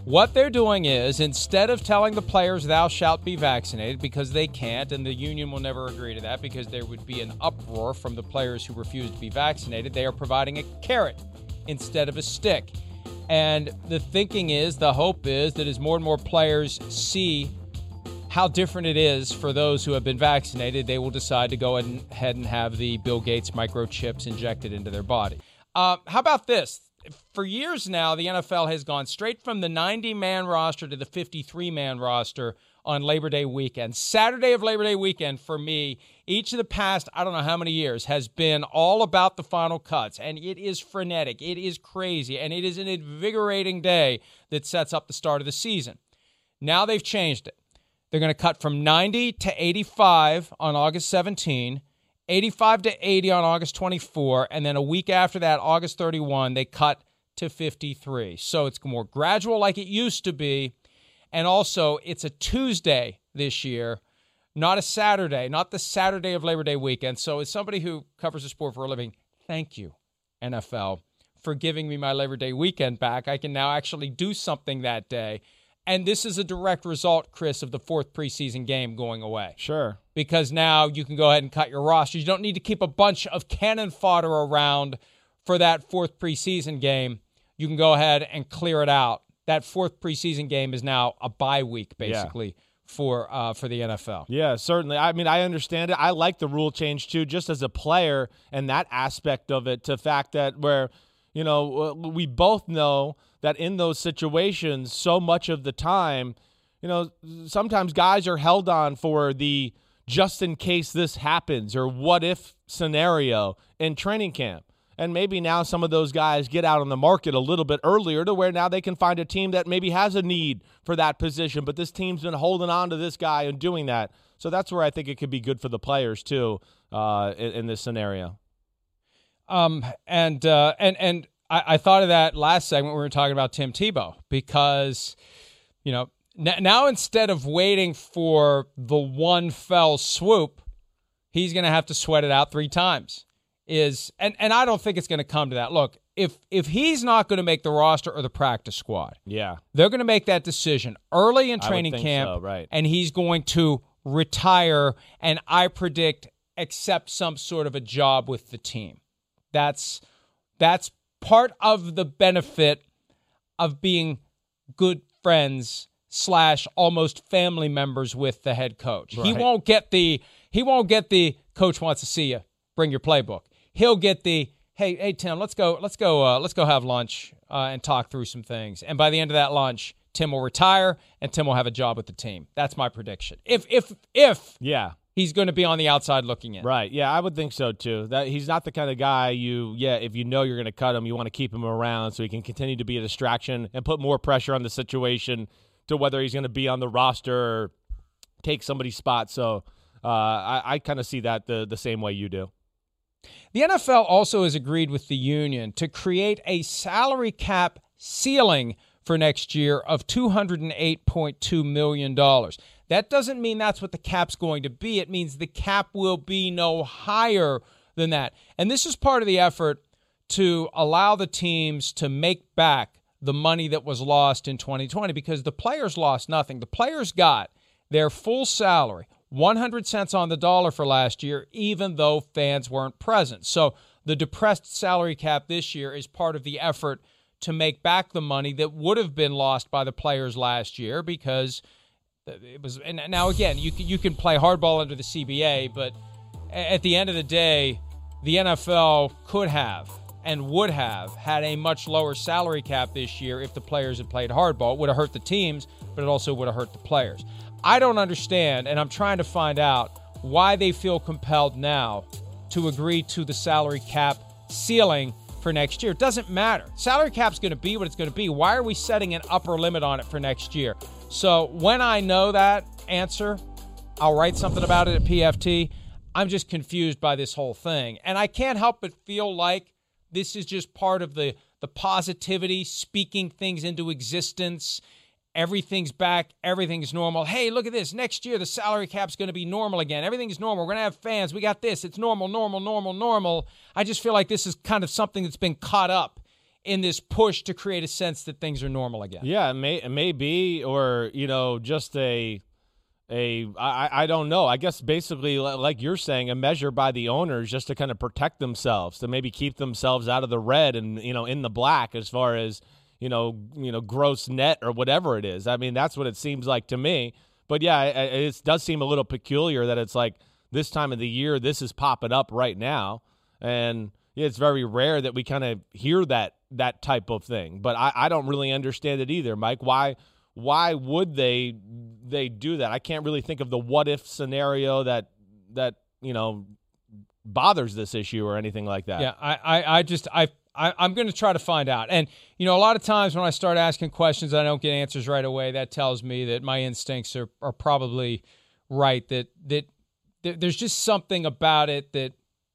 Speaker 10: What they're doing is, instead of telling the players thou shalt be vaccinated, because they can't, and the union will never agree to that because there would be an uproar from the players who refuse to be vaccinated, they are providing a carrot instead of a stick. And the thinking is, the hope is, that as more and more players see how different it is for those who have been vaccinated, they will decide to go ahead and have the Bill Gates microchips injected into their body. Uh, how about this? For years now, the N F L has gone straight from the ninety-man roster to the fifty-three-man roster on Labor Day weekend. Saturday of Labor Day weekend, for me, each of the past, I don't know how many years, has been all about the final cuts. And it is frenetic. It is crazy. And it is an invigorating day that sets up the start of the season. Now they've changed it. They're going to cut from ninety to eighty-five on August seventeenth. eighty-five to eighty on August twenty-fourth, and then a week after that, August thirty-first, they cut to fifty-three. So it's more gradual like it used to be, and also it's a Tuesday this year, not a Saturday, not the Saturday of Labor Day weekend. So as somebody who covers the sport for a living, thank you, N F L, for giving me my Labor Day weekend back. I can now actually do something that day. And this is a direct result, Chris, of the fourth preseason game going away.
Speaker 11: Sure.
Speaker 10: Because now you can go ahead and cut your roster. You don't need to keep a bunch of cannon fodder around for that fourth preseason game. You can go ahead and clear it out. That fourth preseason game is now a bye week, basically, yeah. for uh, for the N F L.
Speaker 11: Yeah, certainly. I mean, I understand it. I like the rule change, too, just as a player and that aspect of it, to the fact that where, you know, we both know that in those situations, so much of the time, you know, sometimes guys are held on for the just in case this happens or what if scenario in training camp. And maybe now some of those guys get out on the market a little bit earlier to where now they can find a team that maybe has a need for that position, but this team's been holding on to this guy and doing that. So that's where I think it could be good for the players too uh, in, in this scenario.
Speaker 10: Um, and, uh, and, and, I, I thought of that last segment when we were talking about Tim Tebow because, you know, n- now instead of waiting for the one fell swoop, he's going to have to sweat it out three times. Is and, and I don't think it's going to come to that. Look, if if he's not going to make the roster or the practice squad,
Speaker 11: yeah,
Speaker 10: they're going to make that decision early in training camp,
Speaker 11: so, right.
Speaker 10: and he's going to retire and I predict accept some sort of a job with the team. That's that's. part of the benefit of being good friends slash almost family members with the head coach. Right. He won't get the he won't get the coach wants to see you. Bring your playbook. He'll get the hey hey Tim, let's go let's go uh, let's go have lunch uh, and talk through some things. And by the end of that lunch, Tim will retire and Tim will have a job with the team. That's my prediction. If if if
Speaker 11: yeah.
Speaker 10: he's going to be on the outside looking in.
Speaker 11: Right. Yeah, I would think so, too. That he's not the kind of guy you, yeah, if you know you're going to cut him, you want to keep him around so he can continue to be a distraction and put more pressure on the situation to whether he's going to be on the roster or take somebody's spot. So uh, I, I kind of see that the, the same way you do.
Speaker 10: The N F L also has agreed with the union to create a salary cap ceiling for next year of two hundred eight point two million dollars. That doesn't mean that's what the cap's going to be. It means the cap will be no higher than that. And this is part of the effort to allow the teams to make back the money that was lost in twenty twenty because the players lost nothing. The players got their full salary, one hundred cents on the dollar for last year, even though fans weren't present. So the depressed salary cap this year is part of the effort to make back the money that would have been lost by the players last year because it was. And now again, you can, you can play hardball under the C B A, but at the end of the day, the N F L could have and would have had a much lower salary cap this year if the players had played hardball. It would have hurt the teams, but it also would have hurt the players. I don't understand, and I'm trying to find out why they feel compelled now to agree to the salary cap ceiling for next year. It doesn't matter. Salary cap's going to be what it's going to be. Why are we setting an upper limit on it for next year? So when I know that answer, I'll write something about it at P F T. I'm just confused by this whole thing. And I can't help but feel like this is just part of the, the positivity, speaking things into existence. Everything's back. Everything's normal. Hey, look at this. Next year, the salary cap's going to be normal again. Everything's normal. We're going to have fans. We got this. It's normal, normal, normal, normal. I just feel like this is kind of something that's been caught up in this push to create a sense that things are normal again.
Speaker 11: Yeah, it may, it may be, or, you know, just a, a I, I don't know. I guess basically, like you're saying, a measure by the owners just to kind of protect themselves, to maybe keep themselves out of the red and, you know, in the black as far as, you know, you know, gross net or whatever it is. I mean, that's what it seems like to me. But, yeah, it, it does seem a little peculiar that it's like this time of the year, this is popping up right now. And yeah, it's very rare that we kind of hear that that type of thing. But I, I don't really understand it either, Mike. Why why would they they do that? I can't really think of the what-if scenario that, that you know, bothers this issue or anything like that.
Speaker 10: Yeah, I, I, I just – I. I, I'm going to try to find out. And, you know, a lot of times when I start asking questions, I don't get answers right away. That tells me that my instincts are, are probably right, that, that that there's just something about it that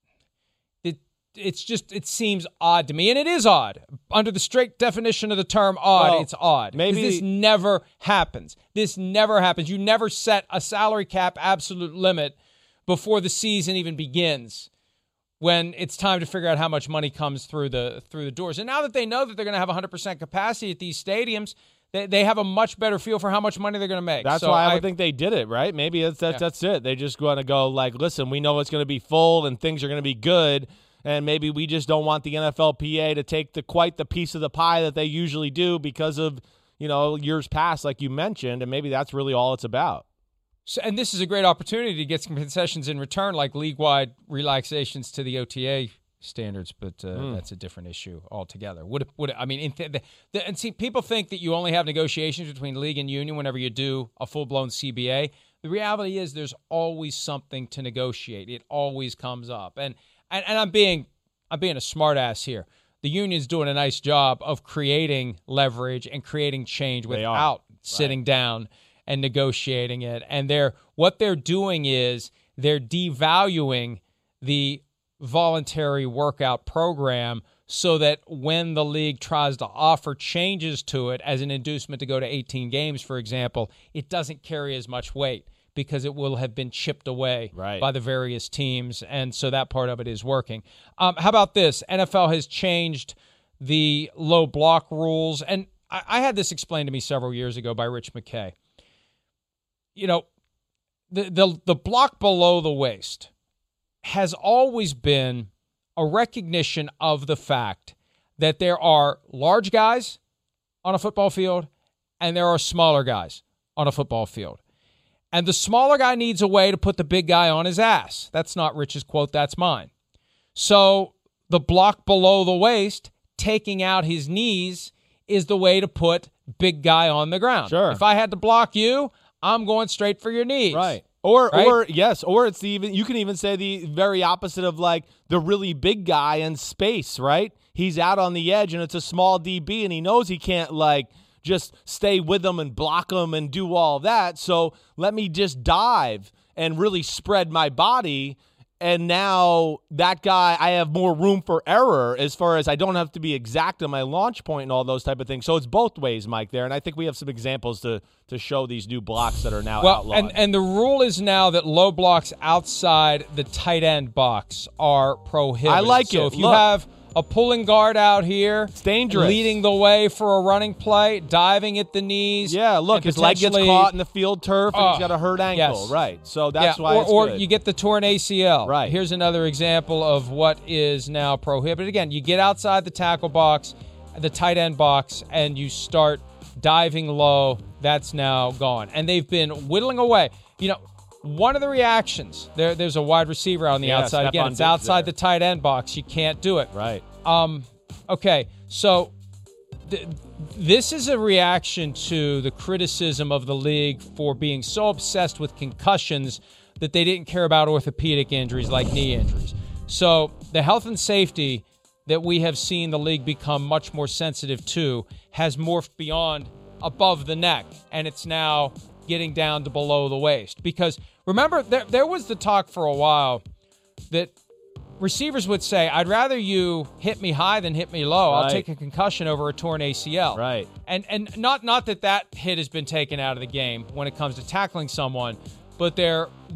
Speaker 10: it, it's just, it seems odd to me. And it is odd. Under the strict definition of the term odd,
Speaker 11: well,
Speaker 10: it's odd.
Speaker 11: Maybe
Speaker 10: this never happens. This never happens. You never set a salary cap absolute limit before the season even begins, when it's time to figure out how much money comes through the through the doors. And now that they know that they're going to have one hundred percent capacity at these stadiums, they, they have a much better feel for how much money they're going to make.
Speaker 11: That's
Speaker 10: so
Speaker 11: why I,
Speaker 10: I
Speaker 11: would think they did it, right? Maybe that's, that's,
Speaker 10: yeah.
Speaker 11: that's it. They just want to go like, listen, we know it's going to be full and things are going to be good, and maybe we just don't want the N F L P A to take the quite the piece of the pie that they usually do because of, you know, years past, like you mentioned, and maybe that's really all it's about.
Speaker 10: So, and this is a great opportunity to get some concessions in return, like league-wide relaxations to the O T A standards, but uh, mm. that's a different issue altogether. Would it, would it, I mean, in th- the, the, and see, people think that you only have negotiations between league and union whenever you do a full-blown C B A. The reality is there's always something to negotiate. It always comes up, and and, and I'm being I'm being a smartass here. The union's doing a nice job of creating leverage and creating change without sitting right. down and negotiating it. And they're what they're doing is they're devaluing the voluntary workout program so that when the league tries to offer changes to it as an inducement to go to eighteen games, for example, it doesn't carry as much weight because it will have been chipped away
Speaker 11: right.
Speaker 10: by the various teams. And so that part of it is working. Um, how about this? N F L has changed the low block rules. And I, I had this explained to me several years ago by Rich McKay. You know, the, the the block below the waist has always been a recognition of the fact that there are large guys on a football field and there are smaller guys on a football field. And the smaller guy needs a way to put the big guy on his ass. That's not Rich's quote, that's mine. So the block below the waist, taking out his knees, is the way to put big guy on the ground.
Speaker 11: Sure.
Speaker 10: If I had to block you, I'm going straight for your knees.
Speaker 11: Right. Or,
Speaker 10: right?
Speaker 11: or yes, or it's the even, you can even say the very opposite of like the really big guy in space, right? He's out on the edge and it's a small D B and he knows he can't like just stay with him and block him and do all that. So let me just dive and really spread my body. And now that guy, I have more room for error as far as I don't have to be exact on my launch point and all those type of things. So it's both ways, Mike, there. And I think we have some examples to to show these new blocks that are now
Speaker 10: well,
Speaker 11: outlawed.
Speaker 10: And, and the rule is now that low blocks outside the tight end box are prohibited.
Speaker 11: I like
Speaker 10: so
Speaker 11: it.
Speaker 10: if you
Speaker 11: Look.
Speaker 10: have a pulling guard out here,
Speaker 11: it's dangerous,
Speaker 10: leading the way for a running play, diving at the knees.
Speaker 11: Yeah, look, his leg gets caught in the field turf, and
Speaker 10: uh,
Speaker 11: he's got a hurt ankle.
Speaker 10: Yes.
Speaker 11: Right, so that's
Speaker 10: yeah,
Speaker 11: why
Speaker 10: or,
Speaker 11: it's
Speaker 10: or
Speaker 11: good.
Speaker 10: you get the torn A C L.
Speaker 11: Right.
Speaker 10: Here's another example of what is now prohibited. Again, you get outside the tackle box, the tight end box, and you start diving low. That's now gone. And they've been whittling away. You know, one of the reactions, there, there's a wide receiver on the
Speaker 11: yeah,
Speaker 10: outside. Again, it's outside
Speaker 11: there.
Speaker 10: the tight end box. You can't do it.
Speaker 11: Right.
Speaker 10: Um. Okay, so th- this is a reaction to the criticism of the league for being so obsessed with concussions that they didn't care about orthopedic injuries like knee injuries. So the health and safety that we have seen the league become much more sensitive to has morphed beyond above the neck, and it's now getting down to below the waist. Because remember, there, there was the talk for a while that receivers would say, I'd rather you hit me high than hit me low.
Speaker 11: Right.
Speaker 10: I'll take a concussion over a torn A C L.
Speaker 11: Right.
Speaker 10: And and not not that that hit has been taken out of the game when it comes to tackling someone, but they're they're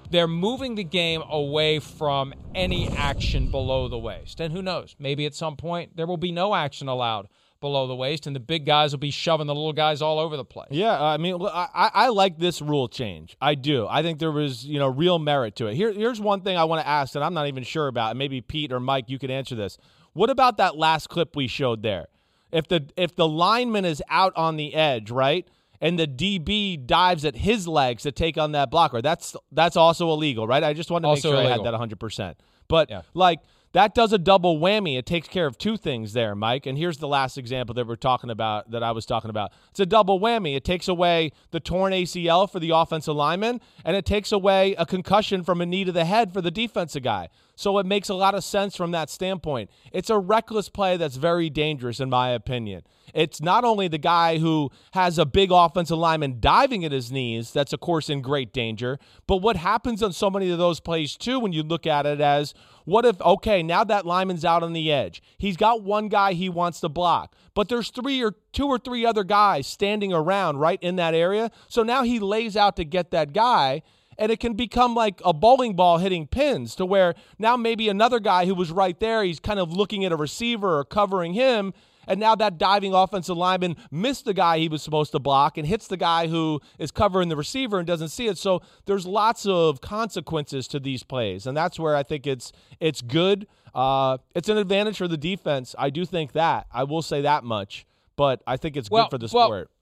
Speaker 10: they're moving the game away from any action below the waist. And who knows, maybe at some point there will be no action allowed below the waist, and the big guys will be shoving the little guys all over the place.
Speaker 11: Yeah, I mean, I, I like this rule change. I do. I think there was, you know, real merit to it. Here, here's one thing I want to ask that I'm not even sure about, and maybe Pete or Mike, you could answer this. What about that last clip we showed there? If the if the lineman is out on the edge, right, and the D B dives at his legs to take on that blocker, that's that's also illegal, right? I just wanted to
Speaker 10: also
Speaker 11: make sure
Speaker 10: illegal.
Speaker 11: I had that one hundred percent. But,
Speaker 10: yeah.
Speaker 11: like, that does a double whammy. It takes care of two things there, Mike. And here's the last example that we're talking about, that I was talking about. It's a double whammy. It takes away the torn A C L for the offensive lineman, and it takes away a concussion from a knee to the head for the defensive guy. So it makes a lot of sense from that standpoint. It's a reckless play that's very dangerous, in my opinion. It's not only the guy who has a big offensive lineman diving at his knees, that's, of course, in great danger, but what happens on so many of those plays, too, when you look at it as, what if, okay, now that lineman's out on the edge. He's got one guy he wants to block, but there's three or two or three other guys standing around right in that area. So now he lays out to get that guy, and it can become like a bowling ball hitting pins, to where now maybe another guy who was right there, he's kind of looking at a receiver or covering him, and now that diving offensive lineman missed the guy he was supposed to block and hits the guy who is covering the receiver and doesn't see it. So there's lots of consequences to these plays, and that's where I think it's it's good. Uh, it's an advantage for the defense. I do think that. I will say that much, but I think it's
Speaker 10: well,
Speaker 11: good for the
Speaker 10: well,
Speaker 11: sport.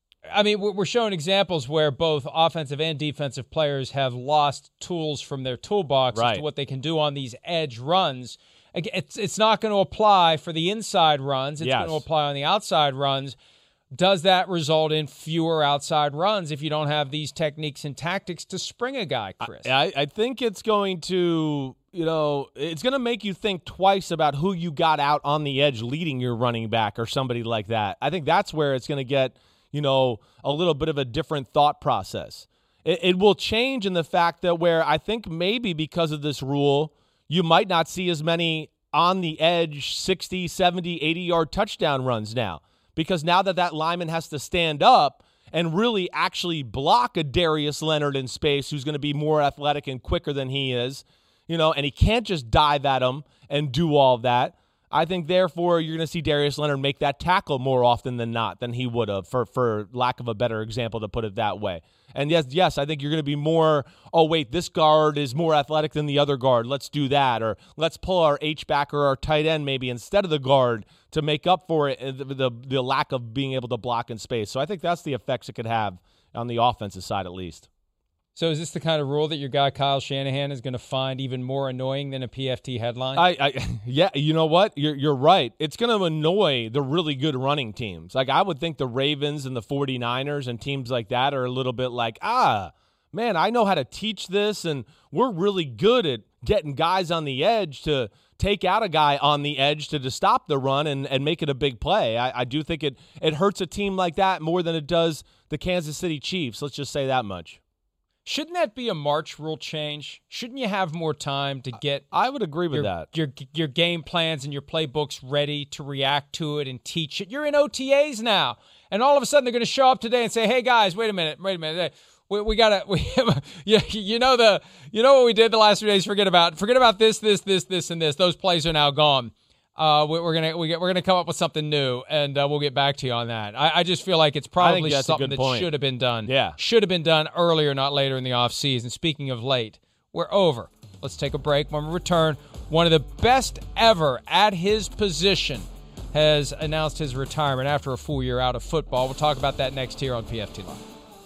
Speaker 10: I mean, we're showing examples where both offensive and defensive players have lost tools from their toolbox
Speaker 11: right.
Speaker 10: as to what they can do on these edge runs. It's it's not going to apply for the inside runs. It's
Speaker 11: yes.
Speaker 10: going to apply on the outside runs. Does that result in fewer outside runs if you don't have these techniques and tactics to spring a guy, Chris?
Speaker 11: I, I think it's going to, you know, it's going to make you think twice about who you got out on the edge leading your running back or somebody like that. I think that's where it's going to get, you know, a little bit of a different thought process. It, it will change in the fact that where I think maybe because of this rule, you might not see as many on the edge sixty, seventy, eighty-yard touchdown runs now. Because now that that lineman has to stand up and really actually block a Darius Leonard in space, who's going to be more athletic and quicker than he is, you know, and he can't just dive at him and do all of that. I think, therefore, you're going to see Darius Leonard make that tackle more often than not than he would have, for, for lack of a better example, to put it that way. And yes, yes, I think you're going to be more, oh, wait, this guard is more athletic than the other guard. Let's do that. Or let's pull our H-back or our tight end maybe instead of the guard to make up for it, the, the, the lack of being able to block in space. So I think that's the effects it could have on the offensive side at least.
Speaker 10: So is this the kind of rule that your guy Kyle Shanahan is going to find even more annoying than a P F T headline?
Speaker 11: I, I yeah, you know what? You're you're right. It's going to annoy the really good running teams. Like, I would think the Ravens and the forty-niners and teams like that are a little bit like, ah, man, I know how to teach this, and we're really good at getting guys on the edge to take out a guy on the edge to, to stop the run and, and make it a big play. I, I do think it it hurts a team like that more than it does the Kansas City Chiefs. Let's just say that much.
Speaker 10: Shouldn't that be a March rule change? Shouldn't you have more time to get
Speaker 11: I would agree with
Speaker 10: your,
Speaker 11: that.
Speaker 10: Your your game plans and your playbooks ready to react to it and teach it? You're in O T As now. And all of a sudden they're going to show up today and say, "Hey guys, wait a minute. Wait a minute. We, we got to we you, you know the you know what we did the last few days, forget about. Forget about this this this this and this. Those plays are now gone. Uh, we, we're gonna we get, we're gonna come up with something new, and uh, we'll get back to you on that. I, I just feel like it's probably something that
Speaker 11: point.
Speaker 10: should have been done.
Speaker 11: Yeah,
Speaker 10: should have been done earlier, not later in the offseason. Speaking of late, we're over. Let's take a break. When we return, one of the best ever at his position has announced his retirement after a full year out of football. We'll talk about that next here on P F T Live.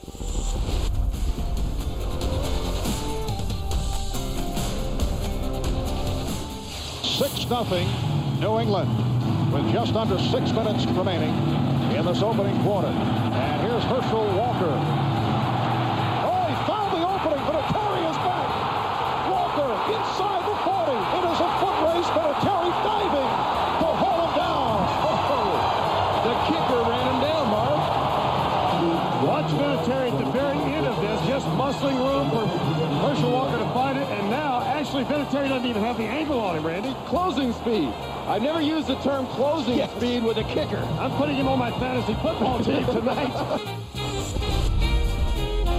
Speaker 16: Six nothing. New England with just under six minutes remaining in this opening quarter. And here's Herschel Walker. Oh, he found the opening, but Vinatieri is back. Walker inside the forty. It is a foot race, Vinatieri diving to haul him down. Oh, the kicker ran him down, Mark.
Speaker 17: Watch Vinatieri at the very end of this, just muscling room for Herschel Walker to find it, and now actually Vinatieri doesn't even have the angle on him, Randy.
Speaker 16: Closing speed. I've never used the term closing yes. speed with a kicker.
Speaker 17: I'm putting him on my fantasy football team tonight.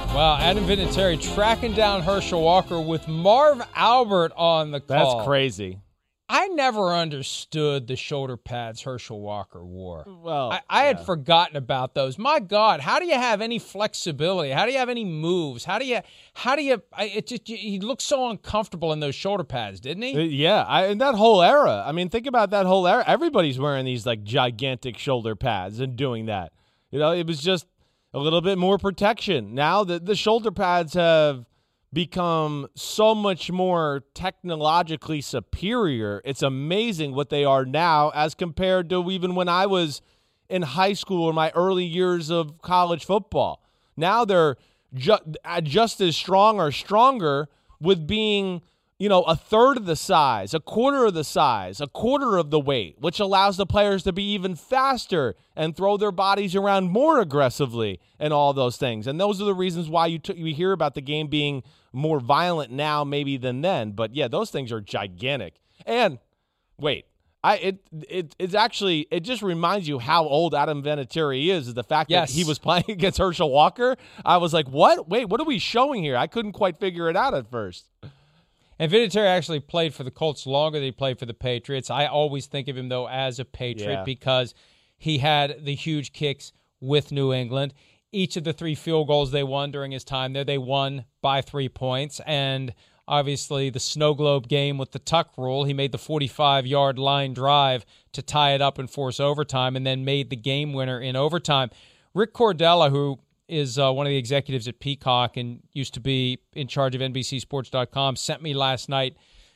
Speaker 10: Wow, Adam Vinatieri tracking down Herschel Walker with Marv Albert on the call.
Speaker 11: That's crazy.
Speaker 10: I never understood the shoulder pads Herschel Walker wore.
Speaker 11: Well,
Speaker 10: I, I
Speaker 11: yeah.
Speaker 10: had forgotten about those. My God, how do you have any flexibility? How do you have any moves? How do you? How do you? I, it just he looked so uncomfortable in those shoulder pads, didn't he?
Speaker 11: Yeah, I, and that whole era. I mean, think about that whole era. Everybody's wearing these like gigantic shoulder pads and doing that. You know, it was just a little bit more protection. Now the the shoulder pads have become so much more technologically superior. It's amazing what they are now as compared to even when I was in high school or my early years of college football. Now they're ju- just as strong or stronger with being, you know, a third of the size, a quarter of the size, a quarter of the weight, which allows the players to be even faster and throw their bodies around more aggressively and all those things. And those are the reasons why you, t- you hear about the game being more violent now maybe than then. But, yeah, those things are gigantic. And, wait, I it it it's actually – it just reminds you how old Adam Vinatieri is, is the fact
Speaker 10: yes.
Speaker 11: that he was playing against Herschel Walker. I was like, what? Wait, what are we showing here? I couldn't quite figure it out at first.
Speaker 10: And Vinatieri actually played for the Colts longer than he played for the Patriots. I always think of him, though, as a Patriot
Speaker 11: Yeah.
Speaker 10: because he had the huge kicks with New England. Each of the three field goals they won during his time there, they won by three points. And obviously the snow globe game with the tuck rule, he made the forty-five-yard line drive to tie it up and force overtime and then made the game winner in overtime. Rick Cordella, who is uh, one of the executives at Peacock and used to be in charge of N B C Sports dot com, sent me last night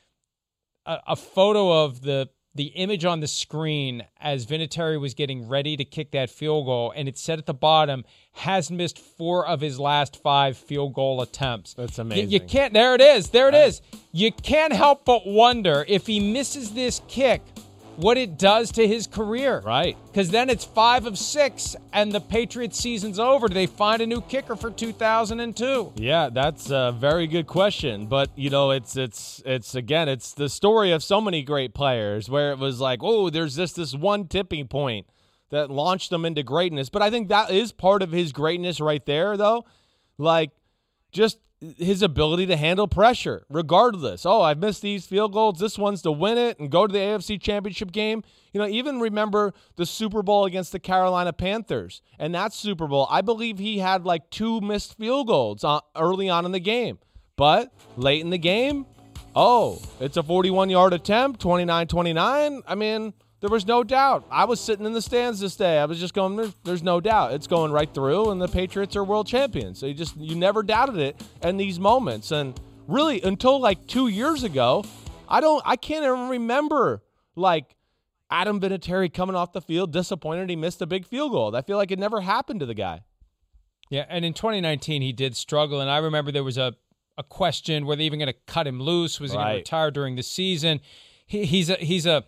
Speaker 10: a, a photo of the the image on the screen as Vinatieri was getting ready to kick that field goal, and it said at the bottom, has missed four of his last five field goal attempts.
Speaker 11: That's
Speaker 10: Y-
Speaker 11: amazing.
Speaker 10: you can't, there it is, there it is. You can't help but wonder if he misses this kick, what it does to his career.
Speaker 11: Right.
Speaker 10: Because then it's five of six, and the Patriots season's over. Do they find a new kicker for two thousand two?
Speaker 11: Yeah, that's a very good question. But, you know, it's, it's, it's again, it's the story of so many great players where it was like, oh, there's just this one tipping point that launched them into greatness. But I think that is part of his greatness right there, though. Like, just his ability to handle pressure, regardless. Oh, I've missed these field goals. This one's to win it and go to the A F C Championship game. You know, even remember the Super Bowl against the Carolina Panthers. And that Super Bowl, I believe he had like two missed field goals on, early on in the game. But late in the game, oh, it's a forty-one-yard attempt, twenty-nine twenty-nine. I mean, there was no doubt. I was sitting in the stands this day. I was just going, there's, there's no doubt. It's going right through, and the Patriots are world champions. So you just, you never doubted it in these moments. And really, until like two years ago, I don't, I can't even remember like Adam Vinatieri coming off the field disappointed he missed a big field goal. I feel like it never happened to the guy.
Speaker 10: Yeah, and in twenty nineteen, he did struggle. And I remember there was a, a question, were they even going to cut him loose? Was he going
Speaker 11: Right.
Speaker 10: to retire during the season? He, he's a, he's a,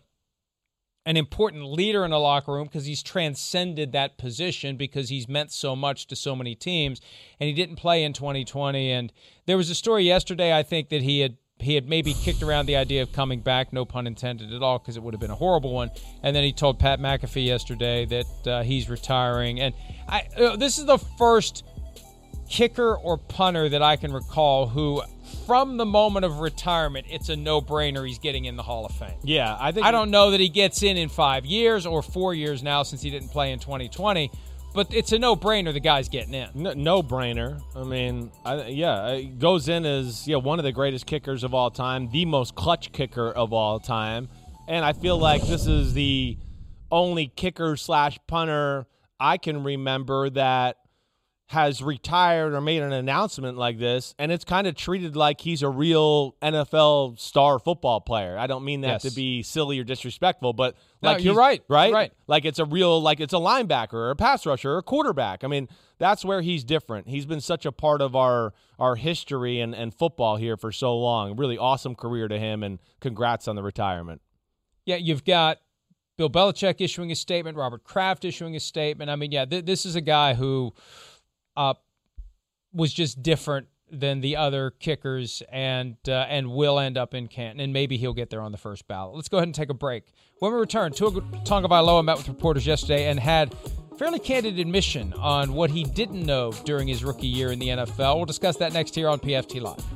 Speaker 10: an important leader in the locker room because he's transcended that position because he's meant so much to so many teams, and he didn't play in twenty twenty. And there was a story yesterday, I think, that he had he had maybe kicked around the idea of coming back, no pun intended at all, because it would have been a horrible one. And then he told Pat McAfee yesterday that uh, he's retiring. And I, uh, this is the first kicker or punter that I can recall who, from the moment of retirement, it's a no-brainer he's getting in the Hall of Fame.
Speaker 11: Yeah, I think
Speaker 10: I don't know that he gets in in five years or four years now since he didn't play in twenty twenty, but it's a no-brainer the guy's getting in.
Speaker 11: No, no-brainer. I mean, I, yeah, it goes in as yeah one of the greatest kickers of all time, the most clutch kicker of all time, and I feel like this is the only kicker slash punter I can remember that has retired or made an announcement like this, and it's kind of treated like he's a real N F L star football player. I don't mean that
Speaker 10: Yes.
Speaker 11: to be silly or disrespectful, but
Speaker 10: No,
Speaker 11: like
Speaker 10: you're
Speaker 11: he's-
Speaker 10: right.
Speaker 11: right,
Speaker 10: You're right.
Speaker 11: Like it's a real, like it's a linebacker or a pass rusher or a quarterback. I mean, that's where he's different. He's been such a part of our our history and, and football here for so long. Really awesome career to him, and congrats on the retirement.
Speaker 10: Yeah, you've got Bill Belichick issuing a statement, Robert Kraft issuing a statement. I mean, yeah, th- this is a guy who uh, was just different than the other kickers and uh, and will end up in Canton, and maybe he'll get there on the first ballot. Let's go ahead and take a break. When we return, Tua Tagovailoa met with reporters yesterday and had fairly candid admission on what he didn't know during his rookie year in the N F L. We'll discuss that next here on P F T Live.